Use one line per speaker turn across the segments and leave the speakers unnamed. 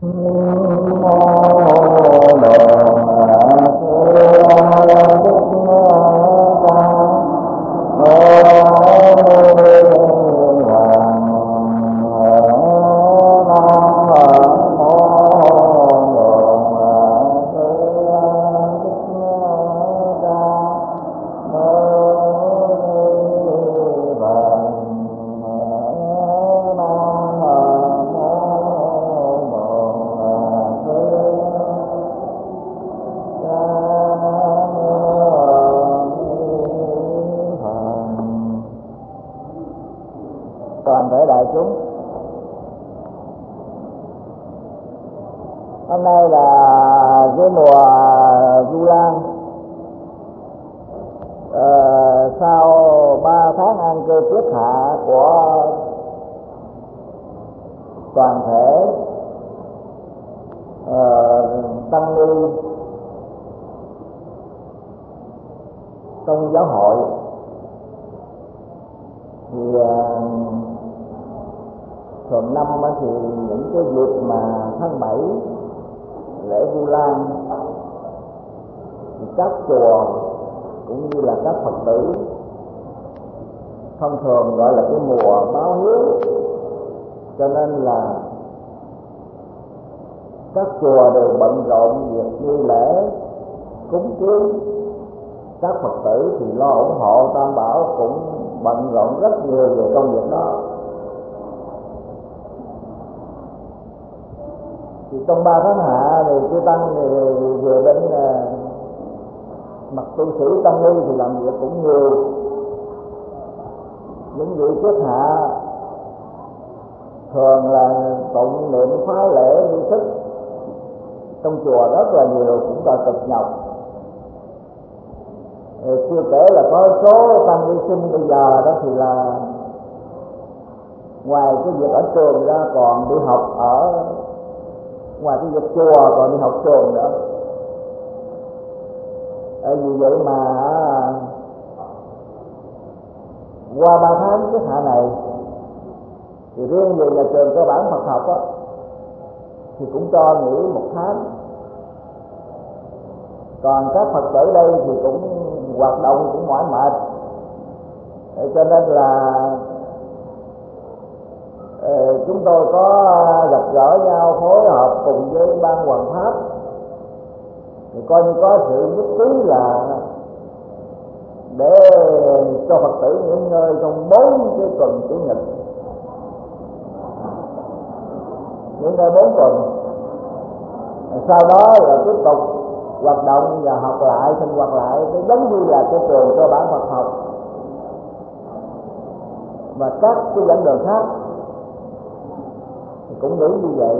Toàn thể đại chúng, hôm nay là cái mùa Vu Lan, sau 3 tháng an cư kiết hạ của toàn thể tăng ni trong giáo hội, thì thường năm thì những cái dịp mà tháng 7 lễ Vu Lan thì các chùa cũng như là các Phật tử thông thường gọi là cái mùa báo hiếu, cho nên là các chùa đều bận rộn việc nghi lễ cúng kiến. Các Phật tử thì lo ủng hộ Tam Bảo cũng bận rộn rất nhiều về công việc đó. Thì trong 3 tháng hạ thì chư tăng thì vừa đến mặt tu sĩ tăng ni thì làm việc cũng nhiều. Những vị kiết hạ thường là tụng niệm phá lễ nghi thức trong chùa rất là nhiều, cũng là cực nhọc. Chưa kể là có số tăng ni sinh bây giờ đó thì là ngoài cái việc ở trường ra còn đi học ở ngoài cái việc chùa còn đi học trường nữa. Vì vậy mà qua 3 tháng kiết hạ này thì riêng về nhà trường cơ bản Phật học á, thì cũng cho nghỉ 1 tháng. Còn các Phật tử đây thì cũng hoạt động cũng mỏi mệt, cho nên là chúng tôi có gặp gỡ nhau, phối hợp cùng với ban Hoằng Pháp, thì coi như có sự nhất trí là để cho Phật tử nghỉ ngơi trong 4 cái tuần Chủ nhật, nghỉ ngơi 4 tuần, sau đó là tiếp tục hoạt động và học lại, sinh hoạt lại, giống như là cái trường cơ bản Phật học và các cái giảng đường khác thì cũng nghĩ như vậy.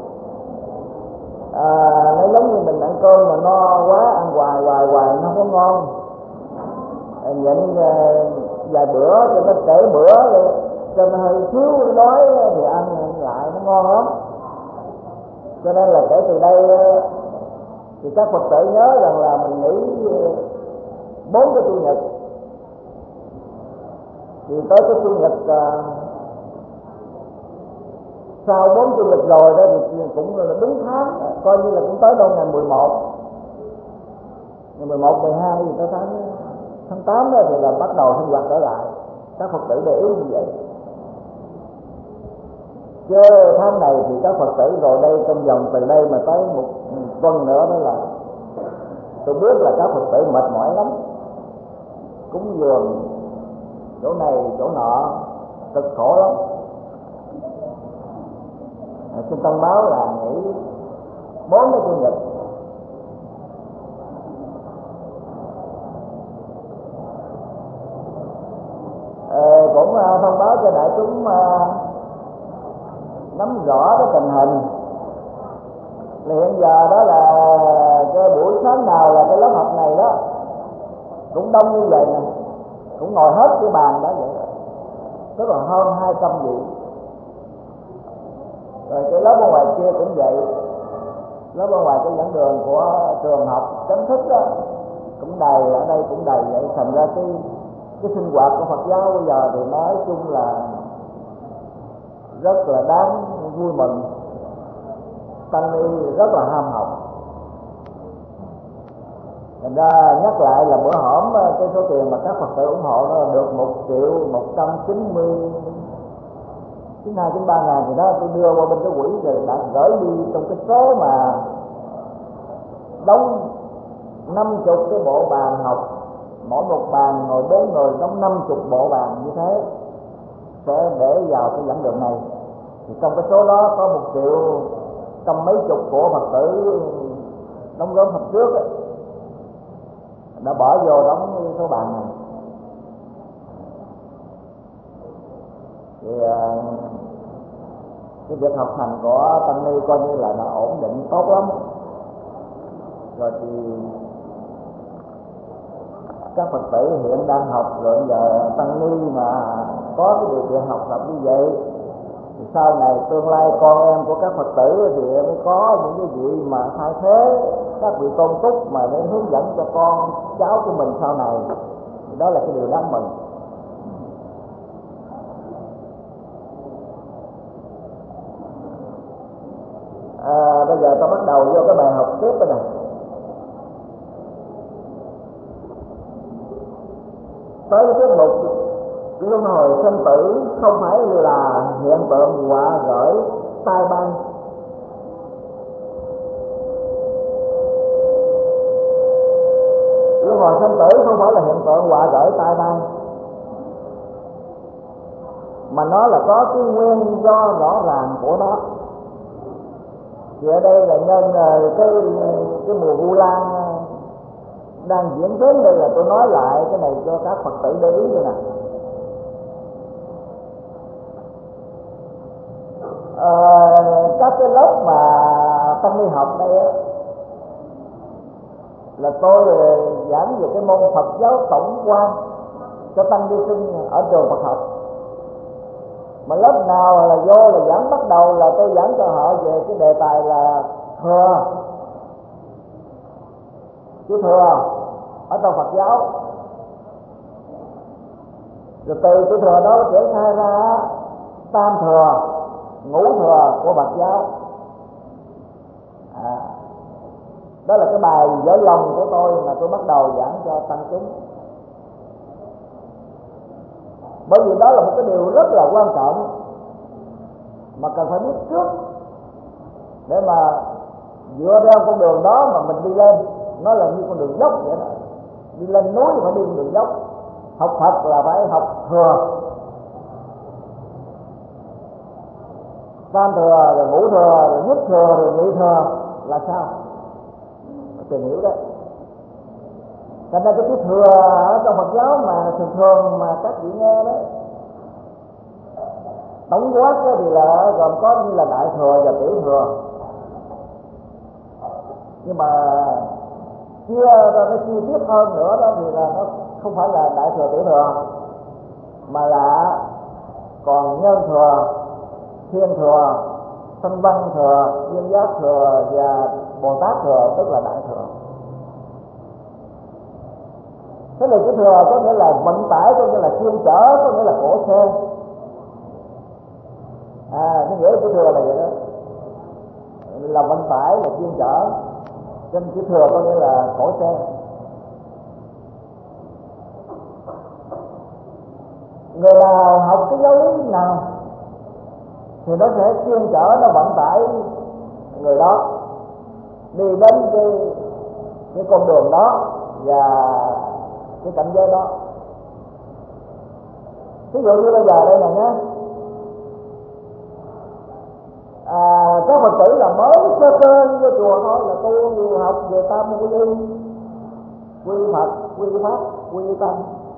Nó giống như mình ăn cơm mà no quá, ăn hoài nó không có ngon. Nhịn vài bữa cho nó trễ bữa, cho nó hơi thiếu nó đói thì ăn lại nó ngon lắm. Cho nên là kể từ đây thì các Phật tử nhớ rằng là mình nghỉ 4 cái Chủ nhật, thì tới cái Chủ nhật sau 4 Chủ nhật rồi đó thì cũng là đúng tháng, coi như là cũng tới đâu ngày 11, ngày 11, 12 thì tới tháng 8 đó thì là bắt đầu sinh hoạt trở lại. Các Phật tử để ý như vậy. Chứ tháng này thì các Phật tử rồi đây trong vòng từ đây mà tới 1 tuần nữa đó là tôi biết là các Phật tử mệt mỏi lắm, cúng dường chỗ này chỗ nọ cực khổ lắm. Xin thông báo là nghỉ 4 cái Chủ nhật. Cũng thông báo cho đại chúng nắm rõ cái tình hình. Hiện giờ đó là cái buổi sáng nào là cái lớp học này đó cũng đông như vậy nè, cũng ngồi hết cái bàn đó vậy đó, tức là hơn 200 vị. Rồi cái lớp ở ngoài kia cũng vậy, lớp ở ngoài cái giảng đường của trường học Chánh Thức đó cũng đầy, ở đây cũng đầy vậy. Thành ra cái sinh hoạt của Phật giáo bây giờ thì nói chung là rất là đáng vui mừng. tăng ni rất là ham học. Thành ra nhắc lại là bữa hổm cái số tiền mà các Phật tử ủng hộ nó được 1.192-93 ngàn thì đó tôi đưa qua bên cái quỹ rồi đã gửi đi trong cái số mà đóng 50 cái bộ bàn học, mỗi một bàn ngồi 4 người đóng 50 bộ bàn như thế sẽ để vào cái giảng đường này. Thì trong cái số đó có 1.100 mấy chục của Phật tử đóng góp hôm trước ấy, đã bỏ vô đóng số bàn này. Thì cái việc học hành của tăng ni coi như là nó ổn định tốt lắm. Rồi thì các Phật tử hiện đang học, rồi giờ tăng ni mà có cái điều kiện học tập như vậy thì sau này tương lai con em của các Phật tử thì mới có những cái vị mà thay thế, các vị tôn túc mà để hướng dẫn cho con cháu của mình sau này, thì đó là cái điều đáng mừng. Bây giờ ta bắt đầu vô cái bài học tiếp đây nè. Tới cái tiết mục luân hồi sinh tử không phải là hiện tượng họa gởi tai bay. Luân hồi sinh tử không phải là hiện tượng họa gởi tai bay, mà nó là có cái nguyên do rõ ràng của nó. Thì ở đây là nhân cái mùa Vu Lan đang diễn đến đây, là tôi nói lại cái này cho các Phật tử để ý như nè. Các cái lớp mà tăng ni học đây á, là tôi giảng về cái môn Phật giáo tổng quan cho tăng ni sinh ở trường Phật học. Mà lớp nào là vô là giảng, bắt đầu là tôi giảng cho họ về cái đề tài là thừa, chữ thừa ở trong Phật giáo. Rồi từ chữ thừa đó triển khai ra tam thừa, ngũ thừa của Phật giáo. Đó là cái bài vỡ lòng của tôi mà tôi bắt đầu giảng cho tăng chúng. Bởi vì đó là một cái điều rất là quan trọng mà cần phải biết trước, để mà dựa theo con đường đó mà mình đi lên. Nó là như con đường dốc vậy đó, đi lên núi phải đi con đường dốc. Học Phật là phải học thừa, tam thừa, rồi ngũ thừa, rồi nhất thừa, rồi nhị thừa là sao? Tìm hiểu đấy. Thành ra cái thừa ở trong Phật giáo mà thường thường mà các vị nghe đấy, tổng quát thì là gồm có như là đại thừa và tiểu thừa. Nhưng mà chia ra nó chi tiết hơn nữa đó thì là nó không phải là đại thừa tiểu thừa, mà là còn nhân thừa, thiên thừa, sanh văn thừa, duyên giác thừa và Bồ Tát thừa, tức là đại thừa. Thế là cái thừa có nghĩa là vận tải, có nghĩa là chuyên chở, có nghĩa là cỗ xe. Cái nghĩa của thừa là vậy đó, là vận tải, là chuyên chở. Trên chữ thừa có nghĩa là cỗ xe. Người nào học cái giáo lý nào thì nó sẽ chuyên chở, nó vận tải người đó đi đến cái con đường đó và cái cảnh giới đó. Ví dụ như bây giờ đây này nhé, các Phật tử là mới sơ cơ vô chùa thôi, là tu học về tam quy y, quy Phật, quy Pháp, quy Tăng,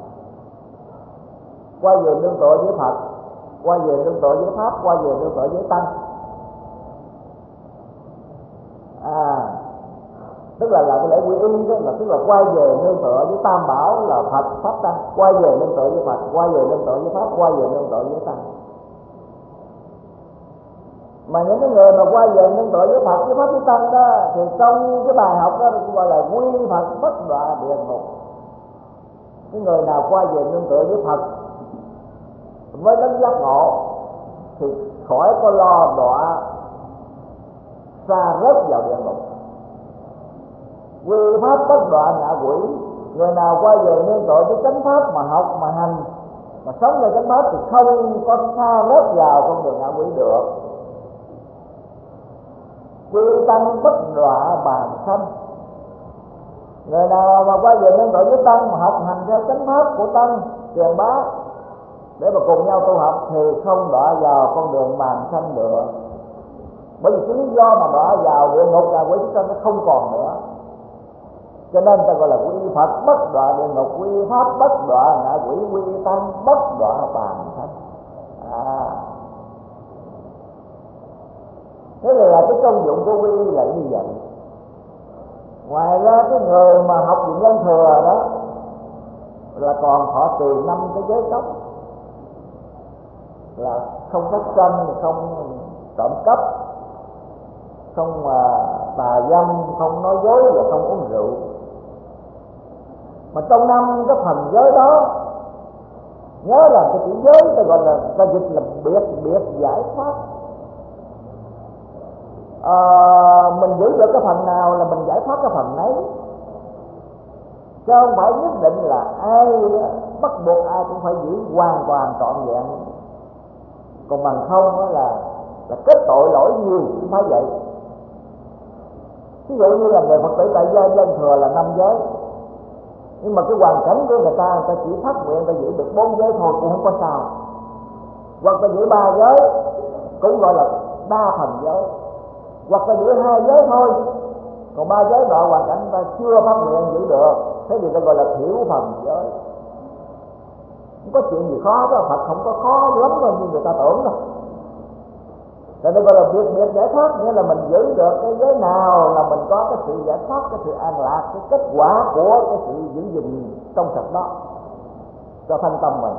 qua về nương tựa với Phật, qua về nương tựa với Pháp, qua về nương tựa với Tăng. Tức là cái lễ quy y đó, là tức là quay về nương tựa với Tam Bảo là Phật, Pháp, Tăng, quay về nương tựa với Phật, quay về nương tựa với Pháp, quay về nương tựa với Tăng. Mà những cái người mà quay về nương tựa với Phật, với Pháp, với Tăng đó, thì trong cái bài học đó cũng gọi là quy Phật bất đọa địa ngục. Cái người nào quay về nương tựa với Phật với đấng giác ngộ thì khỏi có lo đọa sa rớt vào địa ngục. Quy pháp bất đọa ngạ quỷ. Người nào qua về nương tội với chánh pháp mà học mà hành mà sống theo chánh pháp thì không có sa rớt vào con đường ngạ quỷ được. Quy tăng bất đọa bàn sanh. Người nào mà qua về nương tội với tăng mà học hành theo chánh pháp của tăng truyền bá để mà cùng nhau tu học thì không đọa vào con đường bàn sanh được. Bởi vì cái lý do mà đọa vào địa ngục là quỷ chúng nó không còn nữa. Cho nên ta gọi là quy Phật bất đọa địa ngục, quy pháp bất đọa ngạ quỷ, quy tăng bất đọa bàn sanh. Thế là cái công dụng của quy là như vậy. Ngoài ra cái người mà học viện Nhân Thừa đó là còn thọ trì 5 cái giới cấm, là không sát sanh, không trộm cắp, không tà dâm, không nói dối và không uống rượu. Mà trong 5 cái phần giới đó, nhớ là cái chữ giới ta gọi là ta dịch là biệt giải thoát. Mình giữ được cái phần nào là mình giải thoát cái phần ấy, chứ không phải nhất định là ai bắt buộc ai cũng phải giữ hoàn toàn trọn vẹn. Còn bằng không đó là kết tội lỗi nhiều cũng phải vậy. Ví dụ như là người Phật tử tại gia Dân Thừa là 5 giới, nhưng mà cái hoàn cảnh của người ta chỉ phát nguyện ta giữ được 4 giới thôi cũng không có sao, hoặc ta giữ 3 giới cũng gọi là đa phần giới, hoặc là giữ 2 giới thôi, còn 3 giới đó hoàn cảnh ta chưa phát nguyện giữ được, thế thì ta gọi là thiểu phần giới. Không có chuyện gì khó đó, Phật không có khó lắm đâu như người ta tưởng đâu. Cho nên gọi là biệt giải thoát, nghĩa là mình giữ được cái giới nào là mình có cái sự giải thoát, cái sự an lạc, cái kết quả của cái sự giữ gìn trong sạch đó cho thanh tâm mình.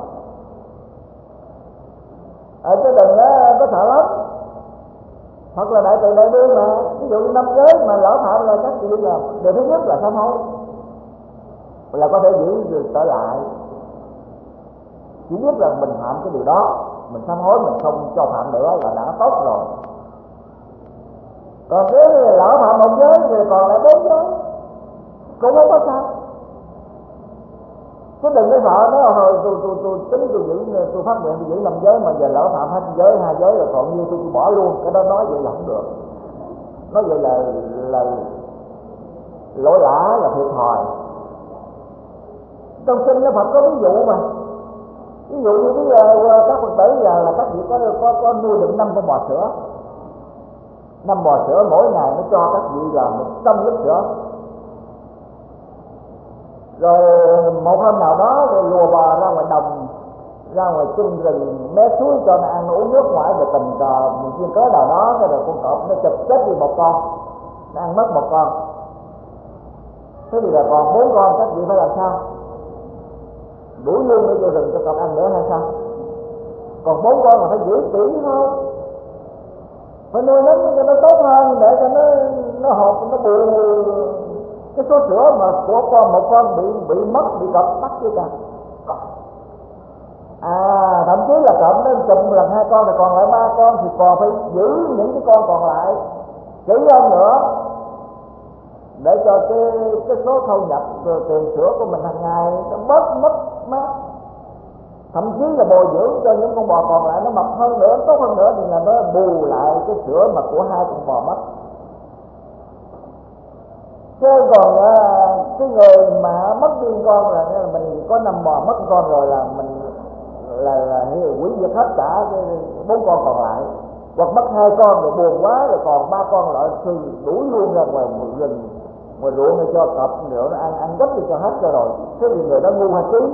Ở cái đừng có sợ lắm, hoặc là đại từ đại bi mà, ví dụ như 5 giới mà lỡ phạm là các vị là điều thứ nhất là sám hối, là có thể giữ được trở lại. Chỉ biết là mình phạm cái điều đó, mình sám hối, mình không cho phạm nữa là đã tốt rồi. Còn nếu lỡ phạm 1 giới thì còn lại 4 giới cũng không có sao. Chứ đừng có sợ nó hồi tôi tính tôi giữ, tôi phát nguyện tôi giữ 5 giới mà giờ lỡ phạm 2 giới 2 giới rồi còn nhiêu tôi bỏ luôn. Cái đó nói vậy là không được, nói vậy là lỗi lã, là thiệt thòi. Trong kinh nó Phật có ví dụ mà, ví dụ như bây giờ các Phật tử là các vị có nuôi được 5 con bò sữa, 5 bò sữa mỗi ngày nó cho các vị là 100 lít sữa. Rồi một hôm nào đó thì lùa bò ra ngoài đồng, ra ngoài chân rừng mé suối cho nó ăn, nó uống nước ngoài, rồi tình cờ một duyên cớ nào đó cái rồi con cọp nó chụp chết đi một con, nó ăn mất một con. Thế thì là còn 4 con, các vị phải làm sao? Đuổi luôn nó vô rừng cho cọp ăn nữa hay sao? Còn 4 con mà phải giữ kỹ thôi, phải nuôi nó cho nó tốt hơn, để cho nó hộp, nó bù cái số sữa mà của một con bị mất, bị cọp bắt chứ cả. Thậm chí là cọp nó chụm lần 2 con rồi còn lại 3 con thì còn phải giữ những cái con còn lại kỹ hơn nữa, để cho cái số thu nhập tiền sữa của mình hàng ngày nó bớt mất mát. Thậm chí là bồi dưỡng cho những con bò còn lại nó mập hơn nữa, tốt hơn nữa, thì là nó bù lại cái sữa mà của 2 con bò mất. Chứ còn cái người mà mất đi con là mình có 5 bò mất con rồi là mình là hủy diệt hết cả 4 con còn lại, hoặc mất 2 con rồi buồn quá rồi còn 3 con lại thì đuổi luôn ra ngoài rừng, ngoài ruộng để cho cọp nữa nó ăn gấp đi cho hết cho rồi. Thế thì người đó ngu hay trí?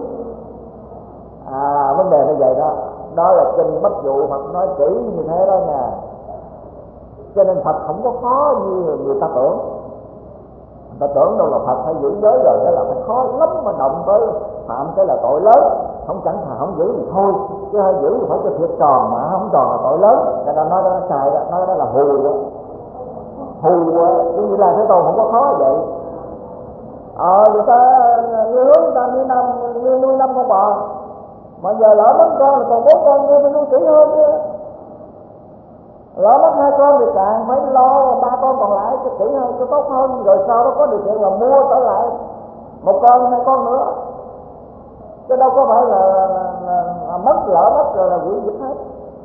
Vấn đề là vậy đó. Đó là kinh Bất Dụ Phật nói kỹ như thế đó nha. Cho nên Phật không có khó như người ta tưởng. Người ta tưởng đâu là Phật phải giữ giới rồi, đó là phải khó lắm, mà động tới phạm cái là tội lớn. Không chẳng thà không giữ thì thôi, chứ hay giữ thì phải cho thiệt tròn, mà không tròn là tội lớn. Cho nên nói đó xài đó, nói đó là hù đó. Hù như là Thế Tôn không có khó vậy. Người ta nuôi người ta nuôi 5 con bò, mà giờ lỡ mất con là còn 4 con, phải nuôi kỹ hơn chứ. Lỡ mất 2 con thì càng phải lo 3 con con còn lại cho kỹ hơn, cho tốt hơn, rồi sau đó có điều kiện là mua trở lại một con hai con nữa, chứ đâu có phải là mất lỡ mất rồi là hủy diệt hết.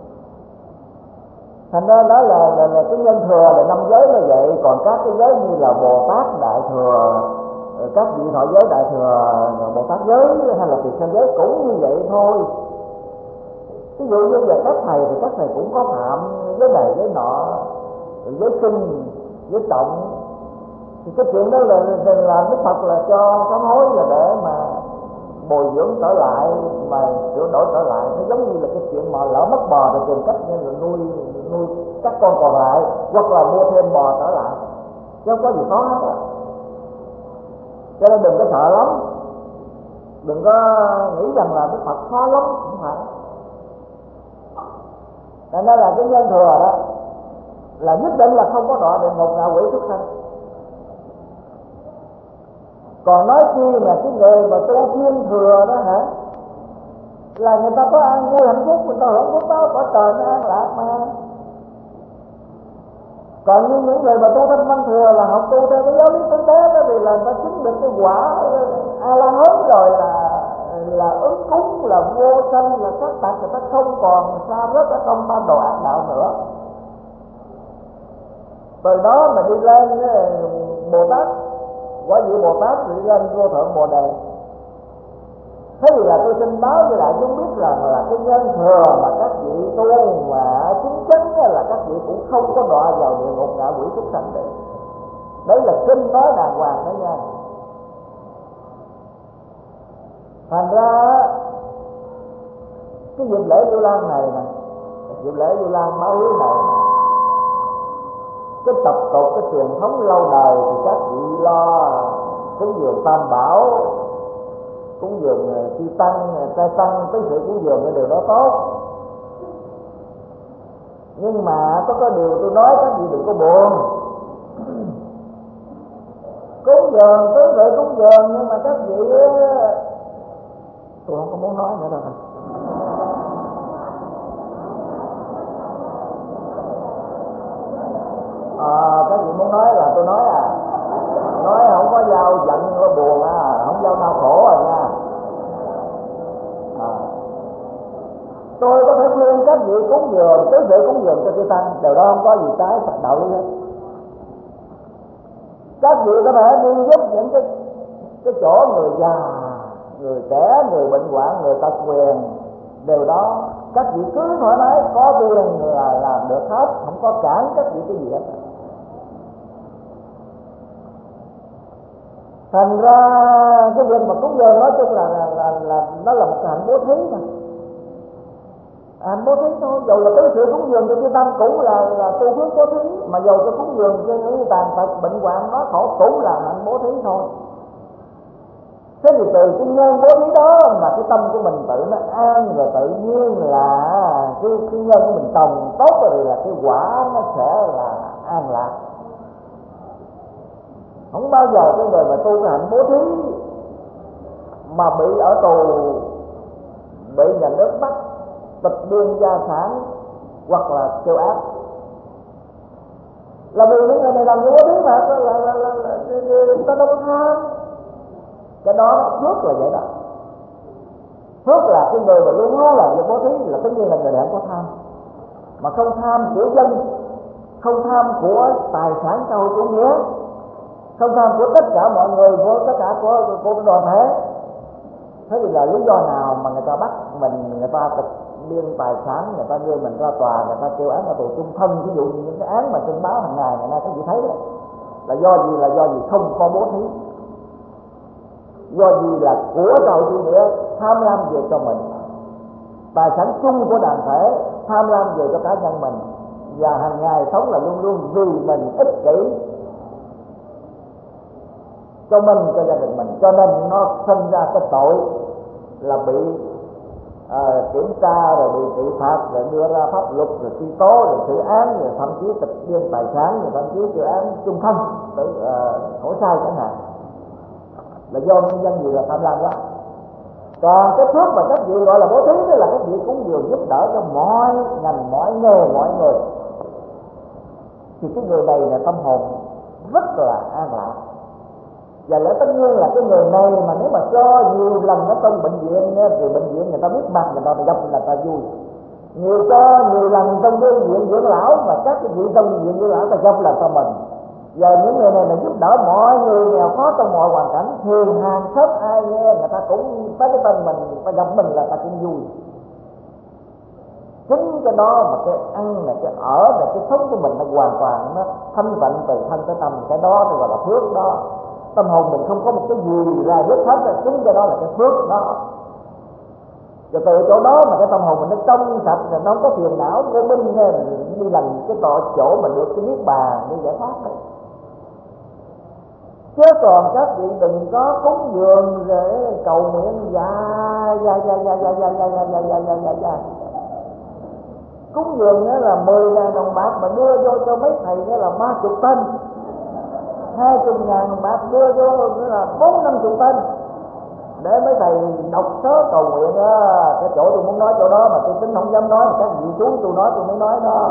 Thành ra đó là cái nhân thừa là năm giới là vậy. Còn các cái giới như là Bồ Tát Đại Thừa, các vị thọ giới Đại Thừa, Bồ Tát giới hay là Tỳ Kheo giới cũng như vậy thôi. Ví dụ như về các thầy thì các thầy cũng có phạm giới này giới nọ, giới kinh, giới trọng. Thì cái chuyện đó là Đức Phật là cho sám hối là để mà bồi dưỡng trở lại, mà sửa đổi trở lại. Nó giống như là cái chuyện mà lỡ mất bò rồi tìm cách như là nuôi các con còn lại, hoặc là mua thêm bò trở lại, chứ không có gì khó hết á. Cho nên đừng có sợ lắm, đừng có nghĩ rằng là Đức Phật khó lắm, không phải. Nên đó là cái nhân thừa đó là nhất định là không có đọa địa ngục ngạ quỷ súc sanh. Còn nói chi mà cái người mà tu thiên thừa đó hả, là người ta có an vui hạnh phúc, người ta hưởng phúc báo có trời nó an lạc mà. Còn như những người mà tu thanh văn thừa là học tu theo cái giáo lý tứ đế đó, thì là người ta chứng được cái quả a la hán rồi, là ứng cúng, là vô sanh, là sát tạc, người ta không còn xa rớt ở trong ba đồ ác đạo nữa. Từ đó mà đi lên Bồ Tát, quả vị Bồ Tát đi lên vô thượng Bồ Đề. Thế thì là tôi xin báo với lại chúng biết rằng là cái nhân thừa mà các vị tu mà chính chắn là các vị cũng không có đọa vào địa ngục ngạ quỷ súc sanh đấy. Đấy là kinh nói đàng hoàng đó nha. Thành ra cái dịp lễ Vu Lan này nè, dịp lễ Vu Lan báo hiếu này nè, cái tập tục, cái truyền thống lâu đời thì các vị lo cúng dường Tam Bảo, cúng dường chư tăng, trai tăng, tứ sự cúng dường cái điều đó tốt. Nhưng mà có điều tôi nói các vị đừng có buồn. Cúng dường, tứ sự cúng dường, nhưng mà các vị tôi không có muốn nói nữa đâu. Các vị muốn nói là tôi nói à. Nói không có giao giận, có buồn à, không giao đau khổ à nha. Tôi có thể khuyên các vị cúng dường, tứ sự cúng dường cho chư tăng, điều đó không có gì trái Phật đạo lý hết. Các vị có thể đi giúp những cái chỗ người già, người trẻ, người bệnh hoạn, người tật quyền, điều đó các vị cứ thoải mái, có tiền là làm được hết, không có cản các vị cái gì hết. Thành ra cái việc mà cúng dường nói chung là nó là một hạnh bố thí mà, hạnh bố thí thôi. Dầu là tứ sự cúng dường cho chư tăng cũng là tu phước bố thí, mà dầu cho cúng dường cho những tàn tật bệnh hoạn nó khổ cũng là hạnh bố thí thôi. Thế thì từ cái nhân bố thí đó mà cái tâm của mình tự nó an, rồi tự nhiên là cái nhân của mình trồng tốt rồi, thì là cái quả nó sẽ là an lạc. Không bao giờ cái người mà tu cái hạnh bố thí mà bị ở tù, bị nhà nước bắt tịch biên gia sản hoặc là kêu ác, là vì những người này làm cái bố thí mà người ta đâu có tham. Cái đó phước là vậy đó. Phước là cái người mà luôn luôn làm việc bố thí là tất nhiên là người này không có tham, mà không tham của dân, không tham của tài sản xã hội chủ nghĩa, không tham của tất cả mọi người, của tất cả của đoàn thể. Thế thì là lý do nào mà người ta bắt mình, người ta tịch biên tài sản, người ta đưa mình ra tòa, người ta kêu án ở tù chung thân? Ví dụ như những cái án mà trên báo hàng ngày ngày nay các vị thấy đó, là do gì? Là do gì không có bố thí, do gì là của xã hội chủ nghĩa tham lam về cho mình, tài sản chung của đoàn thể tham lam về cho cá nhân mình, và hàng ngày sống là luôn luôn vì mình, ích kỷ cho mình, cho gia đình mình. Cho nên nó sinh ra cái tội là bị kiểm tra, rồi bị trị phạt, rồi đưa ra pháp luật, rồi truy tố, rồi xử án, rồi thậm chí tịch biên tài sản, rồi thậm chí chịu án chung thân, khổ sai chẳng hạn, là do nguyên nhân gì? Là tham lam đó. Còn cái phước mà các vị gọi là bố thí đó là các vị cũng vừa giúp đỡ cho mọi ngành, mọi nghề, mọi người. thì cái người này là tâm hồn rất là an lạc. Và lẽ tất nhiên là cái người này mà nếu mà cho nhiều lần ở trong bệnh viện thì bệnh viện người ta biết mặt người ta gặp là ta vui. Cho nhiều lần trong cái viện dưỡng lão và các cái vị trong viện dưỡng lão ta gặp là ta mừng. Và những người này là giúp đỡ mọi người nghèo khó trong mọi hoàn cảnh, thường hàng xóm ai nghe người ta cũng tới cái tên mình, ta gặp mình là ta cũng vui. Chính cái đó mà cái ăn này, cái ở này, cái sống của mình nó hoàn toàn nó thanh tịnh từ thân tới tâm, cái đó thì gọi là phước đó. Tâm hồn mình không có một cái gì ra rớt hết, là chính cái đó là cái phước đó. Và từ chỗ đó mà cái tâm hồn mình nó trong sạch, rồi nó không có phiền não, vô minh đi lần cái chỗ mà được cái niết bàn để giải thoát đấy. Chứ còn các vị đừng có cúng dường rồi cầu nguyện dài. Cúng dường đó là 10.000 đồng bạc mà đưa vô cho mấy thầy đó là 30 tên, 20.000 đồng bạc đưa vô nữa là 40-50 tên, để mấy thầy đọc sớ cầu nguyện đó. Cái chỗ tôi muốn nói chỗ đó mà tôi tính không dám nói, các vị chú tôi nói tôi mới nói đó.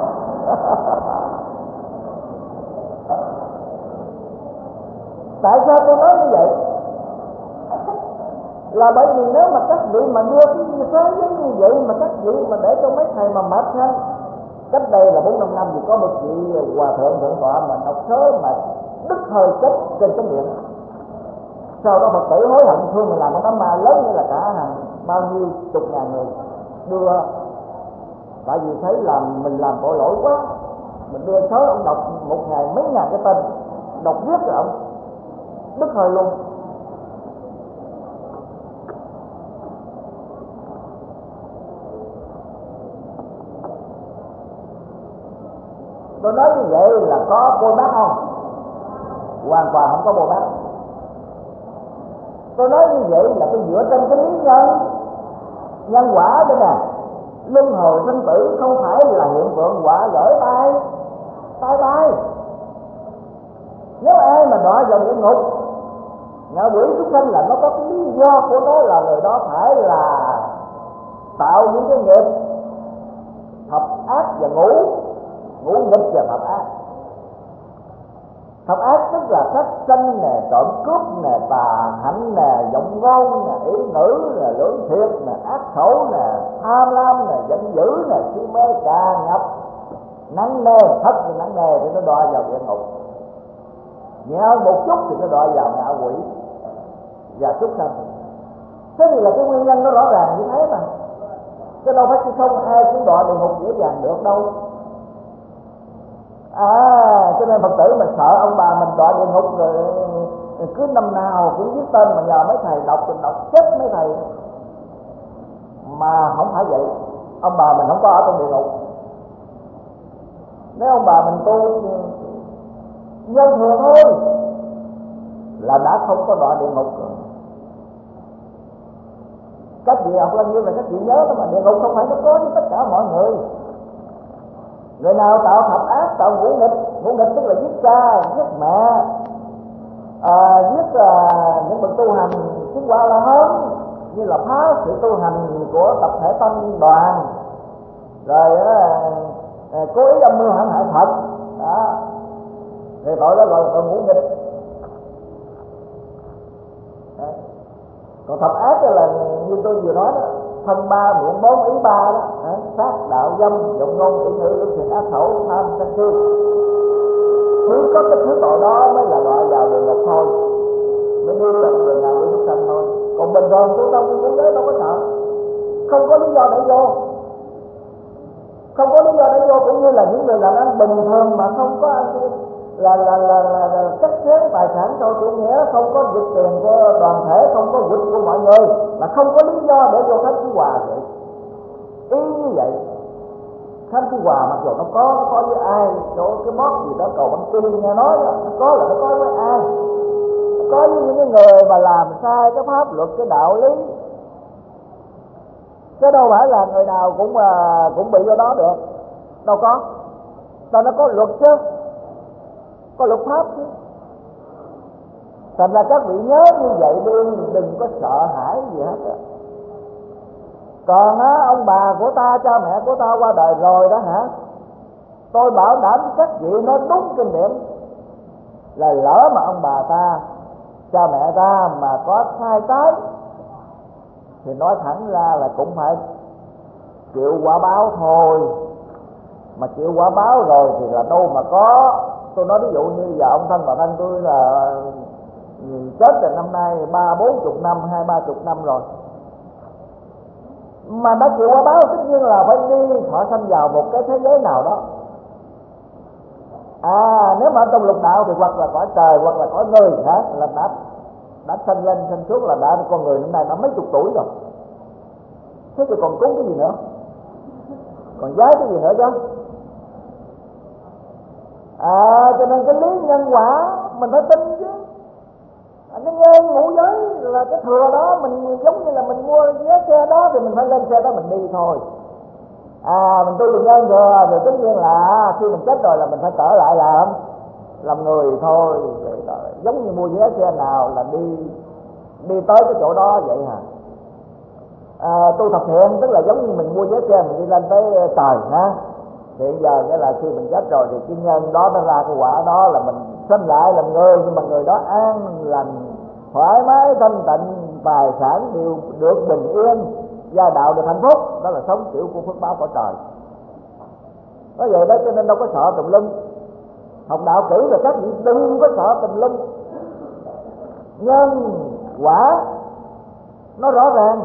Tại sao tôi nói như vậy? Là bởi vì nếu mà các vị mà đưa cái sớ giấy như vậy mà các vị mà để cho mấy thầy mà mệt ha. Cách đây là 4-5 năm thì có một vị hòa thượng thượng tọa mà đọc sớ mà đứt hơi chết trên cái miệng. Sau đó Phật tử hối hận thương mình làm một đám ma lớn như là cả hàng bao nhiêu chục ngàn người đưa. Tại vì thấy làm mình làm tội lỗi quá, mình đưa sớ ông đọc một ngày mấy ngàn cái tên, đọc viết rồi ông đứt hơi luôn. Tôi nói như vậy là có bôi bác không? Hoàn toàn không có bôi bác. Tôi nói như vậy là tôi dựa trên cái lý nhân quả đây nè. Luân hồi sinh tử không phải là hiện tượng quả gửi tay. Nếu ai mà đọa vào địa ngục, ngạ quỷ súc sanh là nó có cái lý do của nó, là người đó phải là tạo những cái nghiệp thập ác và ngũ nghịch và thập ác. Thập ác tức là sát sanh nè, trộm cướp nè, tà hạnh nè, giọng ngôn nè, ý ngữ nè, lưỡng thiệt nè, ác khẩu nè, tham lam nè, giận dữ nè, si mê trà ngập, nắng nề, thất thì nắng nề thì nó đọa vào địa ngục. Nhẹ một chút thì nó đọa vào ngạ quỷ và súc sanh. Thế thì là cái nguyên nhân nó rõ ràng như thế mà. Chứ đâu phải chỉ không ai cũng đọa địa ngục dễ dàng được đâu. Cho nên Phật tử mà sợ ông bà mình đọa địa ngục rồi cứ năm nào cũng viết tên mà nhờ mấy thầy đọc chết mấy thầy. Mà không phải vậy, ông bà mình không có ở trong địa ngục. Nếu ông bà mình tu nhân thường thôi là đã không có đọa địa ngục rồi. Các vị học bao nhiêu là các vị nhớ đó, mà địa ngục không phải nó có với tất cả mọi người. Người nào tạo thập ác, tạo ngũ nghịch tức là giết cha, giết mẹ, giết những bậc tu hành chứng quả La Hán, như là phá sự tu hành của tập thể tăng đoàn, rồi cố ý âm mưu hãm hại thật đó, thì tội đó gọi là tội ngũ nghịch. Còn thập ác là như tôi vừa nói đó, thân ba miệng bốn ý ba đó, sát đạo dâm giọng ngôn ý ngữ lưỡng thiệt ác khẩu tham sân si. Chỉ có cái thứ tội đó mới là đọa vào địa ngục thôi, mới đi vào đường nào với súc sanh thôi. Còn bình thường tu tâm tu giới đâu có sợ, không có lý do để vô, không có lý do để vô. Cũng như là những người làm ăn bình thường mà không có là cắt xén tài sản theo chủ nghĩa, không có giật tiền của đoàn thể, không có giật của mọi người, là không có lý do để vô Khánh Phú Hòa vậy. Ý như vậy, Khánh Phú Hòa mặc dù nó có với ai, chỗ cái mót gì đó cầu Băng Kim nghe nói đó, nó có là nó có với ai, nó có với những người mà làm sai cái pháp luật, cái đạo lý, chứ đâu phải là người nào cũng bị vô đó được, đâu có. Tại nó có luật chứ, có luật pháp chứ. Thành ra các vị nhớ như vậy đi, đừng có sợ hãi gì hết á. Còn ông bà của ta, cha mẹ của ta qua đời rồi đó hả, Tôi bảo đảm các vị nói đúng kinh điển là lỡ mà ông bà ta, cha mẹ ta mà có sai trái thì nói thẳng ra là cũng phải chịu quả báo thôi. Mà chịu quả báo rồi thì là đâu mà có. Tôi nói ví dụ như giờ ông thân bà thân tôi là chết từ năm nay 30-40 năm, 20-30 năm rồi, mà đã chịu quả báo tất nhiên là phải đi thọ sanh vào một cái thế giới nào đó. Nếu mà trong lục đạo thì hoặc là cõi trời hoặc là cõi người hả, là đã sanh lên sanh xuống là đã con người năm nay đã mấy chục tuổi rồi. Thế thì còn cúng cái gì nữa, còn giái cái gì nữa chứ. Cho nên cái lý nhân quả mình phải tin chứ. Cái nhân ngũ giới là cái thừa đó, mình giống như là mình mua vé xe đó thì mình phải lên xe đó mình đi thôi. Mình tu được nhân thừa thì tất nhiên là khi mình chết rồi là mình phải trở lại làm người thôi. Giống như mua vé xe nào là đi tới cái chỗ đó vậy hả. Tu thập thiện tức là giống như mình mua vé xe mình đi lên tới trời ha. Thì giờ nghĩa là khi mình chết rồi thì cái nhân đó nó ra cái quả đó là mình sinh lại làm người, nhưng mà người đó an lành, thoải mái, thanh tịnh, tài sản đều được bình yên, gia đạo được hạnh phúc. Đó là sống kiểu của phước báo của trời. Nói vậy đó cho nên đâu có sợ tùm lum. Học đạo kỹ là các vị đừng có sợ tùm lum. Nhân quả nó rõ ràng.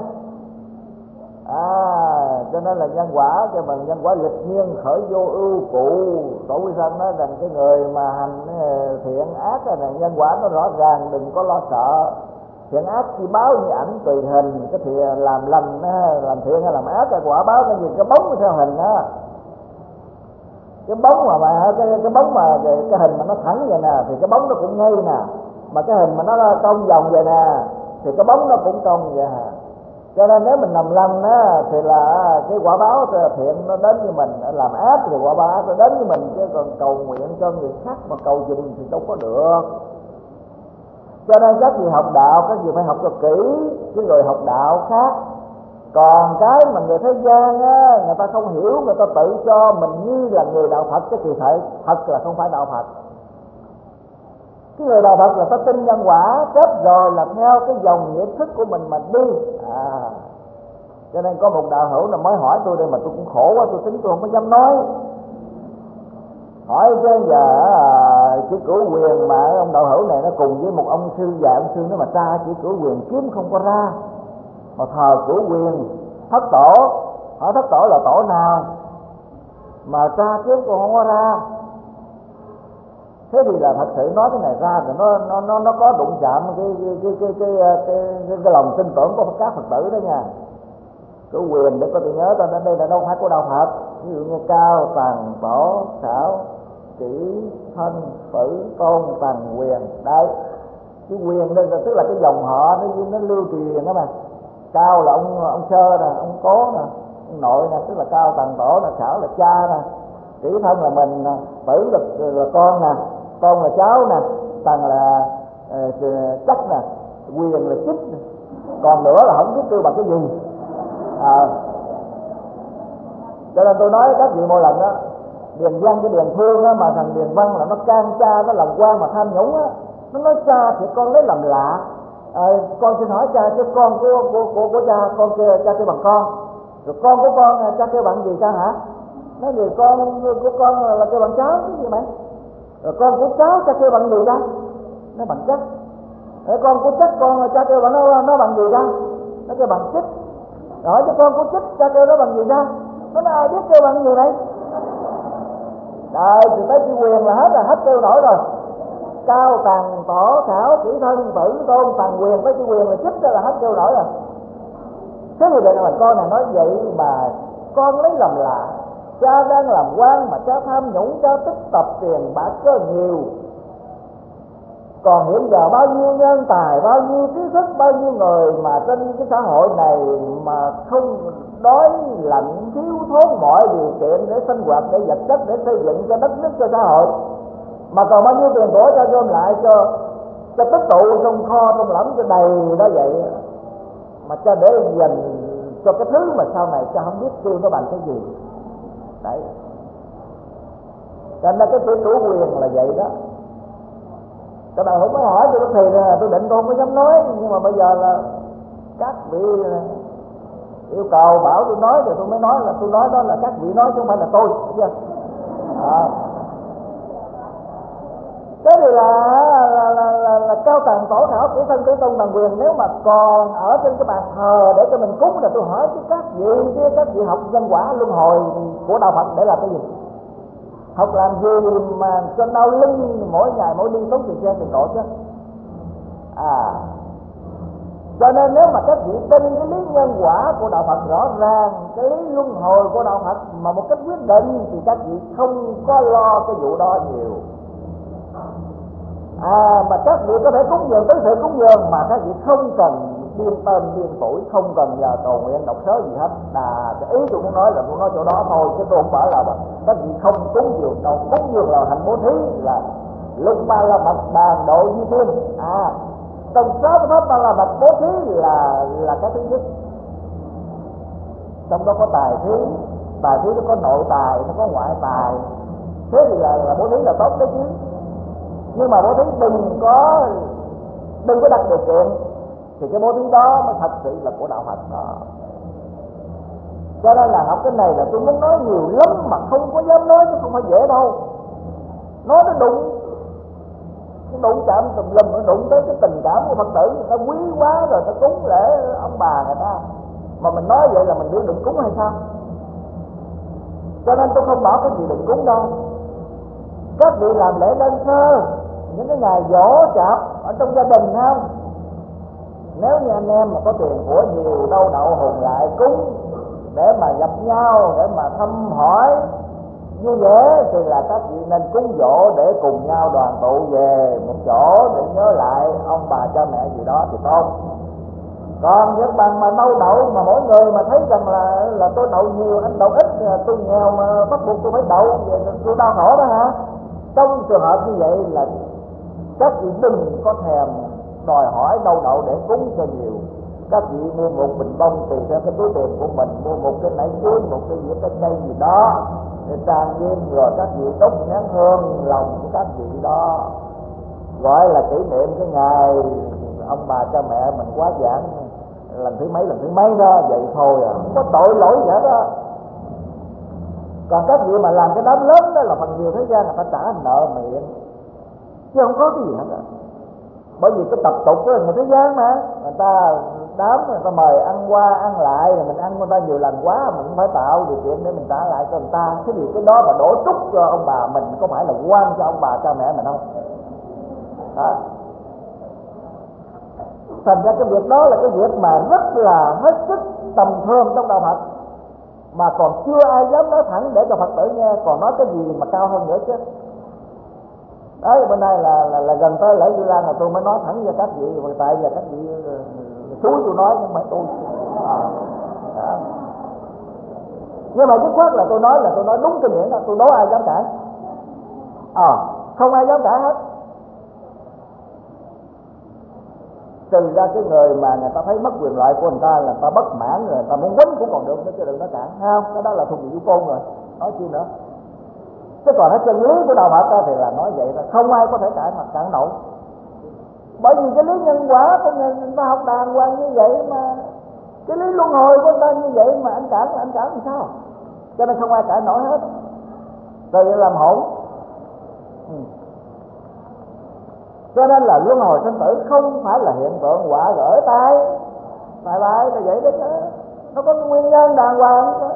Cho nên là nhân quả, cho bằng nhân quả lịch nhiên khởi vô ưu cụ. Tổ Quy Sơn nói rằng cái người mà hành thiện ác là nhân quả nó rõ ràng, đừng có lo sợ. Thiện ác chỉ báo như ảnh tùy hình, cái thì làm lành làm thiện hay làm ác cái quả báo cái gì, cái bóng theo hình á. Cái bóng mà cái bóng mà cái hình mà nó thẳng vậy nè thì cái bóng nó cũng ngay nè, mà cái hình mà nó cong vòng vậy nè thì cái bóng nó cũng cong vậy hả. Cho nên nếu mình làm lành á thì là cái quả báo thiện nó đến với mình, làm ác thì quả báo ác nó đến với mình, chứ còn cầu nguyện cho người khác mà cầu giùm thì đâu có được. Cho nên các vị học đạo, các vị phải học cho kỹ. Cái người học đạo khác, còn cái mà người thế gian á, người ta không hiểu, người ta tự cho mình như là người đạo Phật, cái kỳ thể thật là không phải đạo Phật. Cái người đạo Phật là ta tin nhân quả, chết rồi là theo cái dòng nghiệp thức của mình mà đi. Cho nên có một đạo hữu là mới hỏi tôi đây mà tôi cũng khổ quá, tôi tính tôi không có dám nói. Hỏi chứ giờ chỉ cửu quyền mà ông đạo hữu này nó cùng với một ông sư già, ông sư nó mà tra chỉ cửu quyền kiếm không có ra, mà thờ cửu quyền thất tổ. Hỏi thất tổ là tổ nào mà tra kiếm cũng không có ra. Thế thì là thật sự nói cái này ra thì nó có đụng chạm cái lòng tin tưởng của các Phật tử đó nha. Cửu quyền để có thể nhớ ta đến đây là đâu phải của đạo Phật. Ví dụ như cao, tầng, tổ, xảo, chỉ, thân, tử, tôn, tầng, quyền. Đấy, cái quyền đây là tức là cái dòng họ nó lưu truyền đó mà. Cao là ông sơ nè, ông cố nè, ông nội nè, tức là cao, tầng, tổ nè, xảo là cha nè, chỉ thân là mình nè, tử là con nè, con là cháu nè, tầng là chắc nè, quyền là chích nè. Còn nữa là không biết kêu bằng cái gì. Cho nên tôi nói các vị mỗi lần đó, Điền Văn cái Điền Phương á, mà thằng Điền Văn là nó can cha, nó làm quan mà tham nhũng á, nó nói cha thì con lấy làm lạ. Con xin hỏi cha chứ con của cha, con kêu cha kêu bằng con, rồi con của con cha kêu bằng gì cha hả? Nói gì con của con là kêu bằng cháu cái gì mày? Rồi con của cháu cha kêu bằng gì ta? Nó bằng chắc. Rồi con của chắc con cha kêu bằng nó bằng gì ta? Nó kêu bằng chích. Rồi cho con của chích cha kêu nó bằng gì ta? Nó nói ai biết kêu bằng gì đấy? Đấy, thì tới chữ quyền là hết kêu nổi rồi. Cao, tầng, tổ, khảo, chỉ thân, tử, tôn, tầng, quyền, tới chữ quyền là chích là hết kêu nổi rồi. Thế thì để mà con này nói vậy mà con lấy làm lạ. Cha đang làm quan mà cha tham nhũng, cha tích tập tiền bạc cho nhiều. Còn hiện giờ bao nhiêu nhân tài, bao nhiêu trí thức, bao nhiêu người mà trên cái xã hội này mà không đói lạnh, thiếu thốn mọi điều kiện để sinh hoạt, để vật chất, để xây dựng cho đất nước, cho xã hội. Mà còn bao nhiêu tiền của cha gom lại cho tích tụ trong kho, trong lẫm cho đầy đó vậy. Mà cha để dành cho cái thứ mà sau này cha không biết kêu nó bằng cái gì. Đấy. Cho nên cái chữ chủ quyền là vậy đó. Các bạn không có hỏi tôi thì là tôi định tôi không có dám nói, nhưng mà bây giờ là các vị yêu cầu bảo tôi nói thì tôi mới nói, là tôi nói đó là các vị nói chứ không phải là tôi, hiểu chưa? Thế thì là cao tầng tổ khảo của thân tử tôn thần quyền, nếu mà còn ở trên cái bàn thờ để cho mình cúng là tôi hỏi chứ các vị học nhân quả luân hồi của đạo Phật để làm cái gì? Học làm gì mà cho đau lưng mỗi ngày mỗi đi tốn tiền xe tiền cộ chứ? Cho nên nếu mà các vị tin cái lý nhân quả của đạo Phật rõ ràng, cái lý luân hồi của đạo Phật mà một cách quyết định, thì các vị không có lo cái vụ đó nhiều. Mà các vị có thể cúng dường, tứ sự cúng dường mà các vị không cần biên tên biên tuổi, không cần nhờ cầu nguyện đọc sớ gì hết. Cái ý tôi muốn nói là tôi nói chỗ đó thôi, chứ tôi không bảo là các vị không cúng dường đâu. Cúng dường là hành bố thí, là lúc ba la mật bàn độ di thiên. Trong 6 pháp ba la mật bố thí là cái thứ nhất. Trong đó có tài thí nó có nội tài, nó có ngoại tài. Thế thì là bố thí là tốt đấy chứ. Nhưng mà bố thí đừng có đặt điều kiện, thì cái bố thí đó mới thật sự là của đạo Phật đó. Cho nên là học cái này là tôi muốn nói nhiều lắm mà không có dám nói, chứ không phải dễ đâu. Nói nó đụng chạm tùm lum, nó đụng tới cái tình cảm của Phật tử, người ta quý quá rồi ta cúng lễ ông bà người ta, mà mình nói vậy là mình đừng cúng hay sao? Cho nên tôi không bảo cái gì đừng cúng đâu. Các vị làm lễ đơn sơ, những cái ngày giỗ chạp ở trong gia đình không? Nếu như anh em mà có tiền của nhiều, đâu đậu hùng lại cúng để mà gặp nhau, để mà thăm hỏi như vậy, thì là các vị nên cúng giỗ để cùng nhau đoàn tụ về một chỗ để nhớ lại ông bà cha mẹ gì đó thì tốt. Còn những bằng mà đâu đậu mà mỗi người mà thấy rằng là tôi đậu nhiều, anh đậu ít, tôi nghèo mà bắt buộc tôi phải đậu, tôi đau khổ đó hả? Trong trường hợp như vậy là các vị đừng có thèm đòi hỏi đâu đậu để cúng cho nhiều. Các vị mua một bình bông tùy theo cái túi tiền của mình, mua một cái nải chuối, một cái dĩa trái cây gì đó để trang nghiêm, rồi các vị đốt nén hương lòng của các vị đó, gọi là kỷ niệm cái ngày ông bà cha mẹ mình quá giảng lần thứ mấy đó, vậy thôi không có tội lỗi gì hết đó. Còn các vị mà làm cái đám lớn đó là phần nhiều thế gian người ta trả nợ miệng, chứ không có cái gì hết đó. Bởi vì cái tập tục của người thế gian mà, người ta đám người ta mời ăn qua ăn lại, rồi mình ăn người ta nhiều lần quá, mình cũng phải tạo điều kiện để mình trả lại cho người ta. Thế thì cái đó mà đổ trút cho ông bà mình có phải là quan cho ông bà cha mẹ mình không? Đó. Thành ra cái việc đó là cái việc mà rất là hết sức tầm thường trong đạo Phật, mà còn chưa ai dám nói thẳng để cho Phật tử nghe, còn nói cái gì mà cao hơn nữa chứ. Đấy, bữa nay là gần tới lễ Vu Lan là tôi mới nói thẳng cho các vị, mà tại giờ các vị xúi tôi nói nhưng mà tôi nhưng mà dứt khoát là tôi nói đúng cái miệng đó, tôi đố ai dám cãi? Không ai dám cãi hết, trừ ra cái người mà người ta thấy mất quyền lợi của người ta, là người ta bất mãn rồi, người ta muốn quýnh cũng còn được, chứ đừng nói cãi, không? Cái đó là thuộc về du côn rồi, nói chi nữa. Chứ còn cái chân lý của đạo Phật thì là nói vậy thôi, không ai có thể cãi nổi. Bởi vì cái lý nhân quả của người ta học đàng hoàng như vậy mà, cái lý luân hồi của người ta như vậy mà anh cãi làm sao? Cho nên không ai cãi nổi hết, rồi làm hỗn. Cho nên là luân hồi sinh tử không phải là hiện tượng quả gởi tay là vậy đó chứ, nó có nguyên nhân đàng hoàng chứ.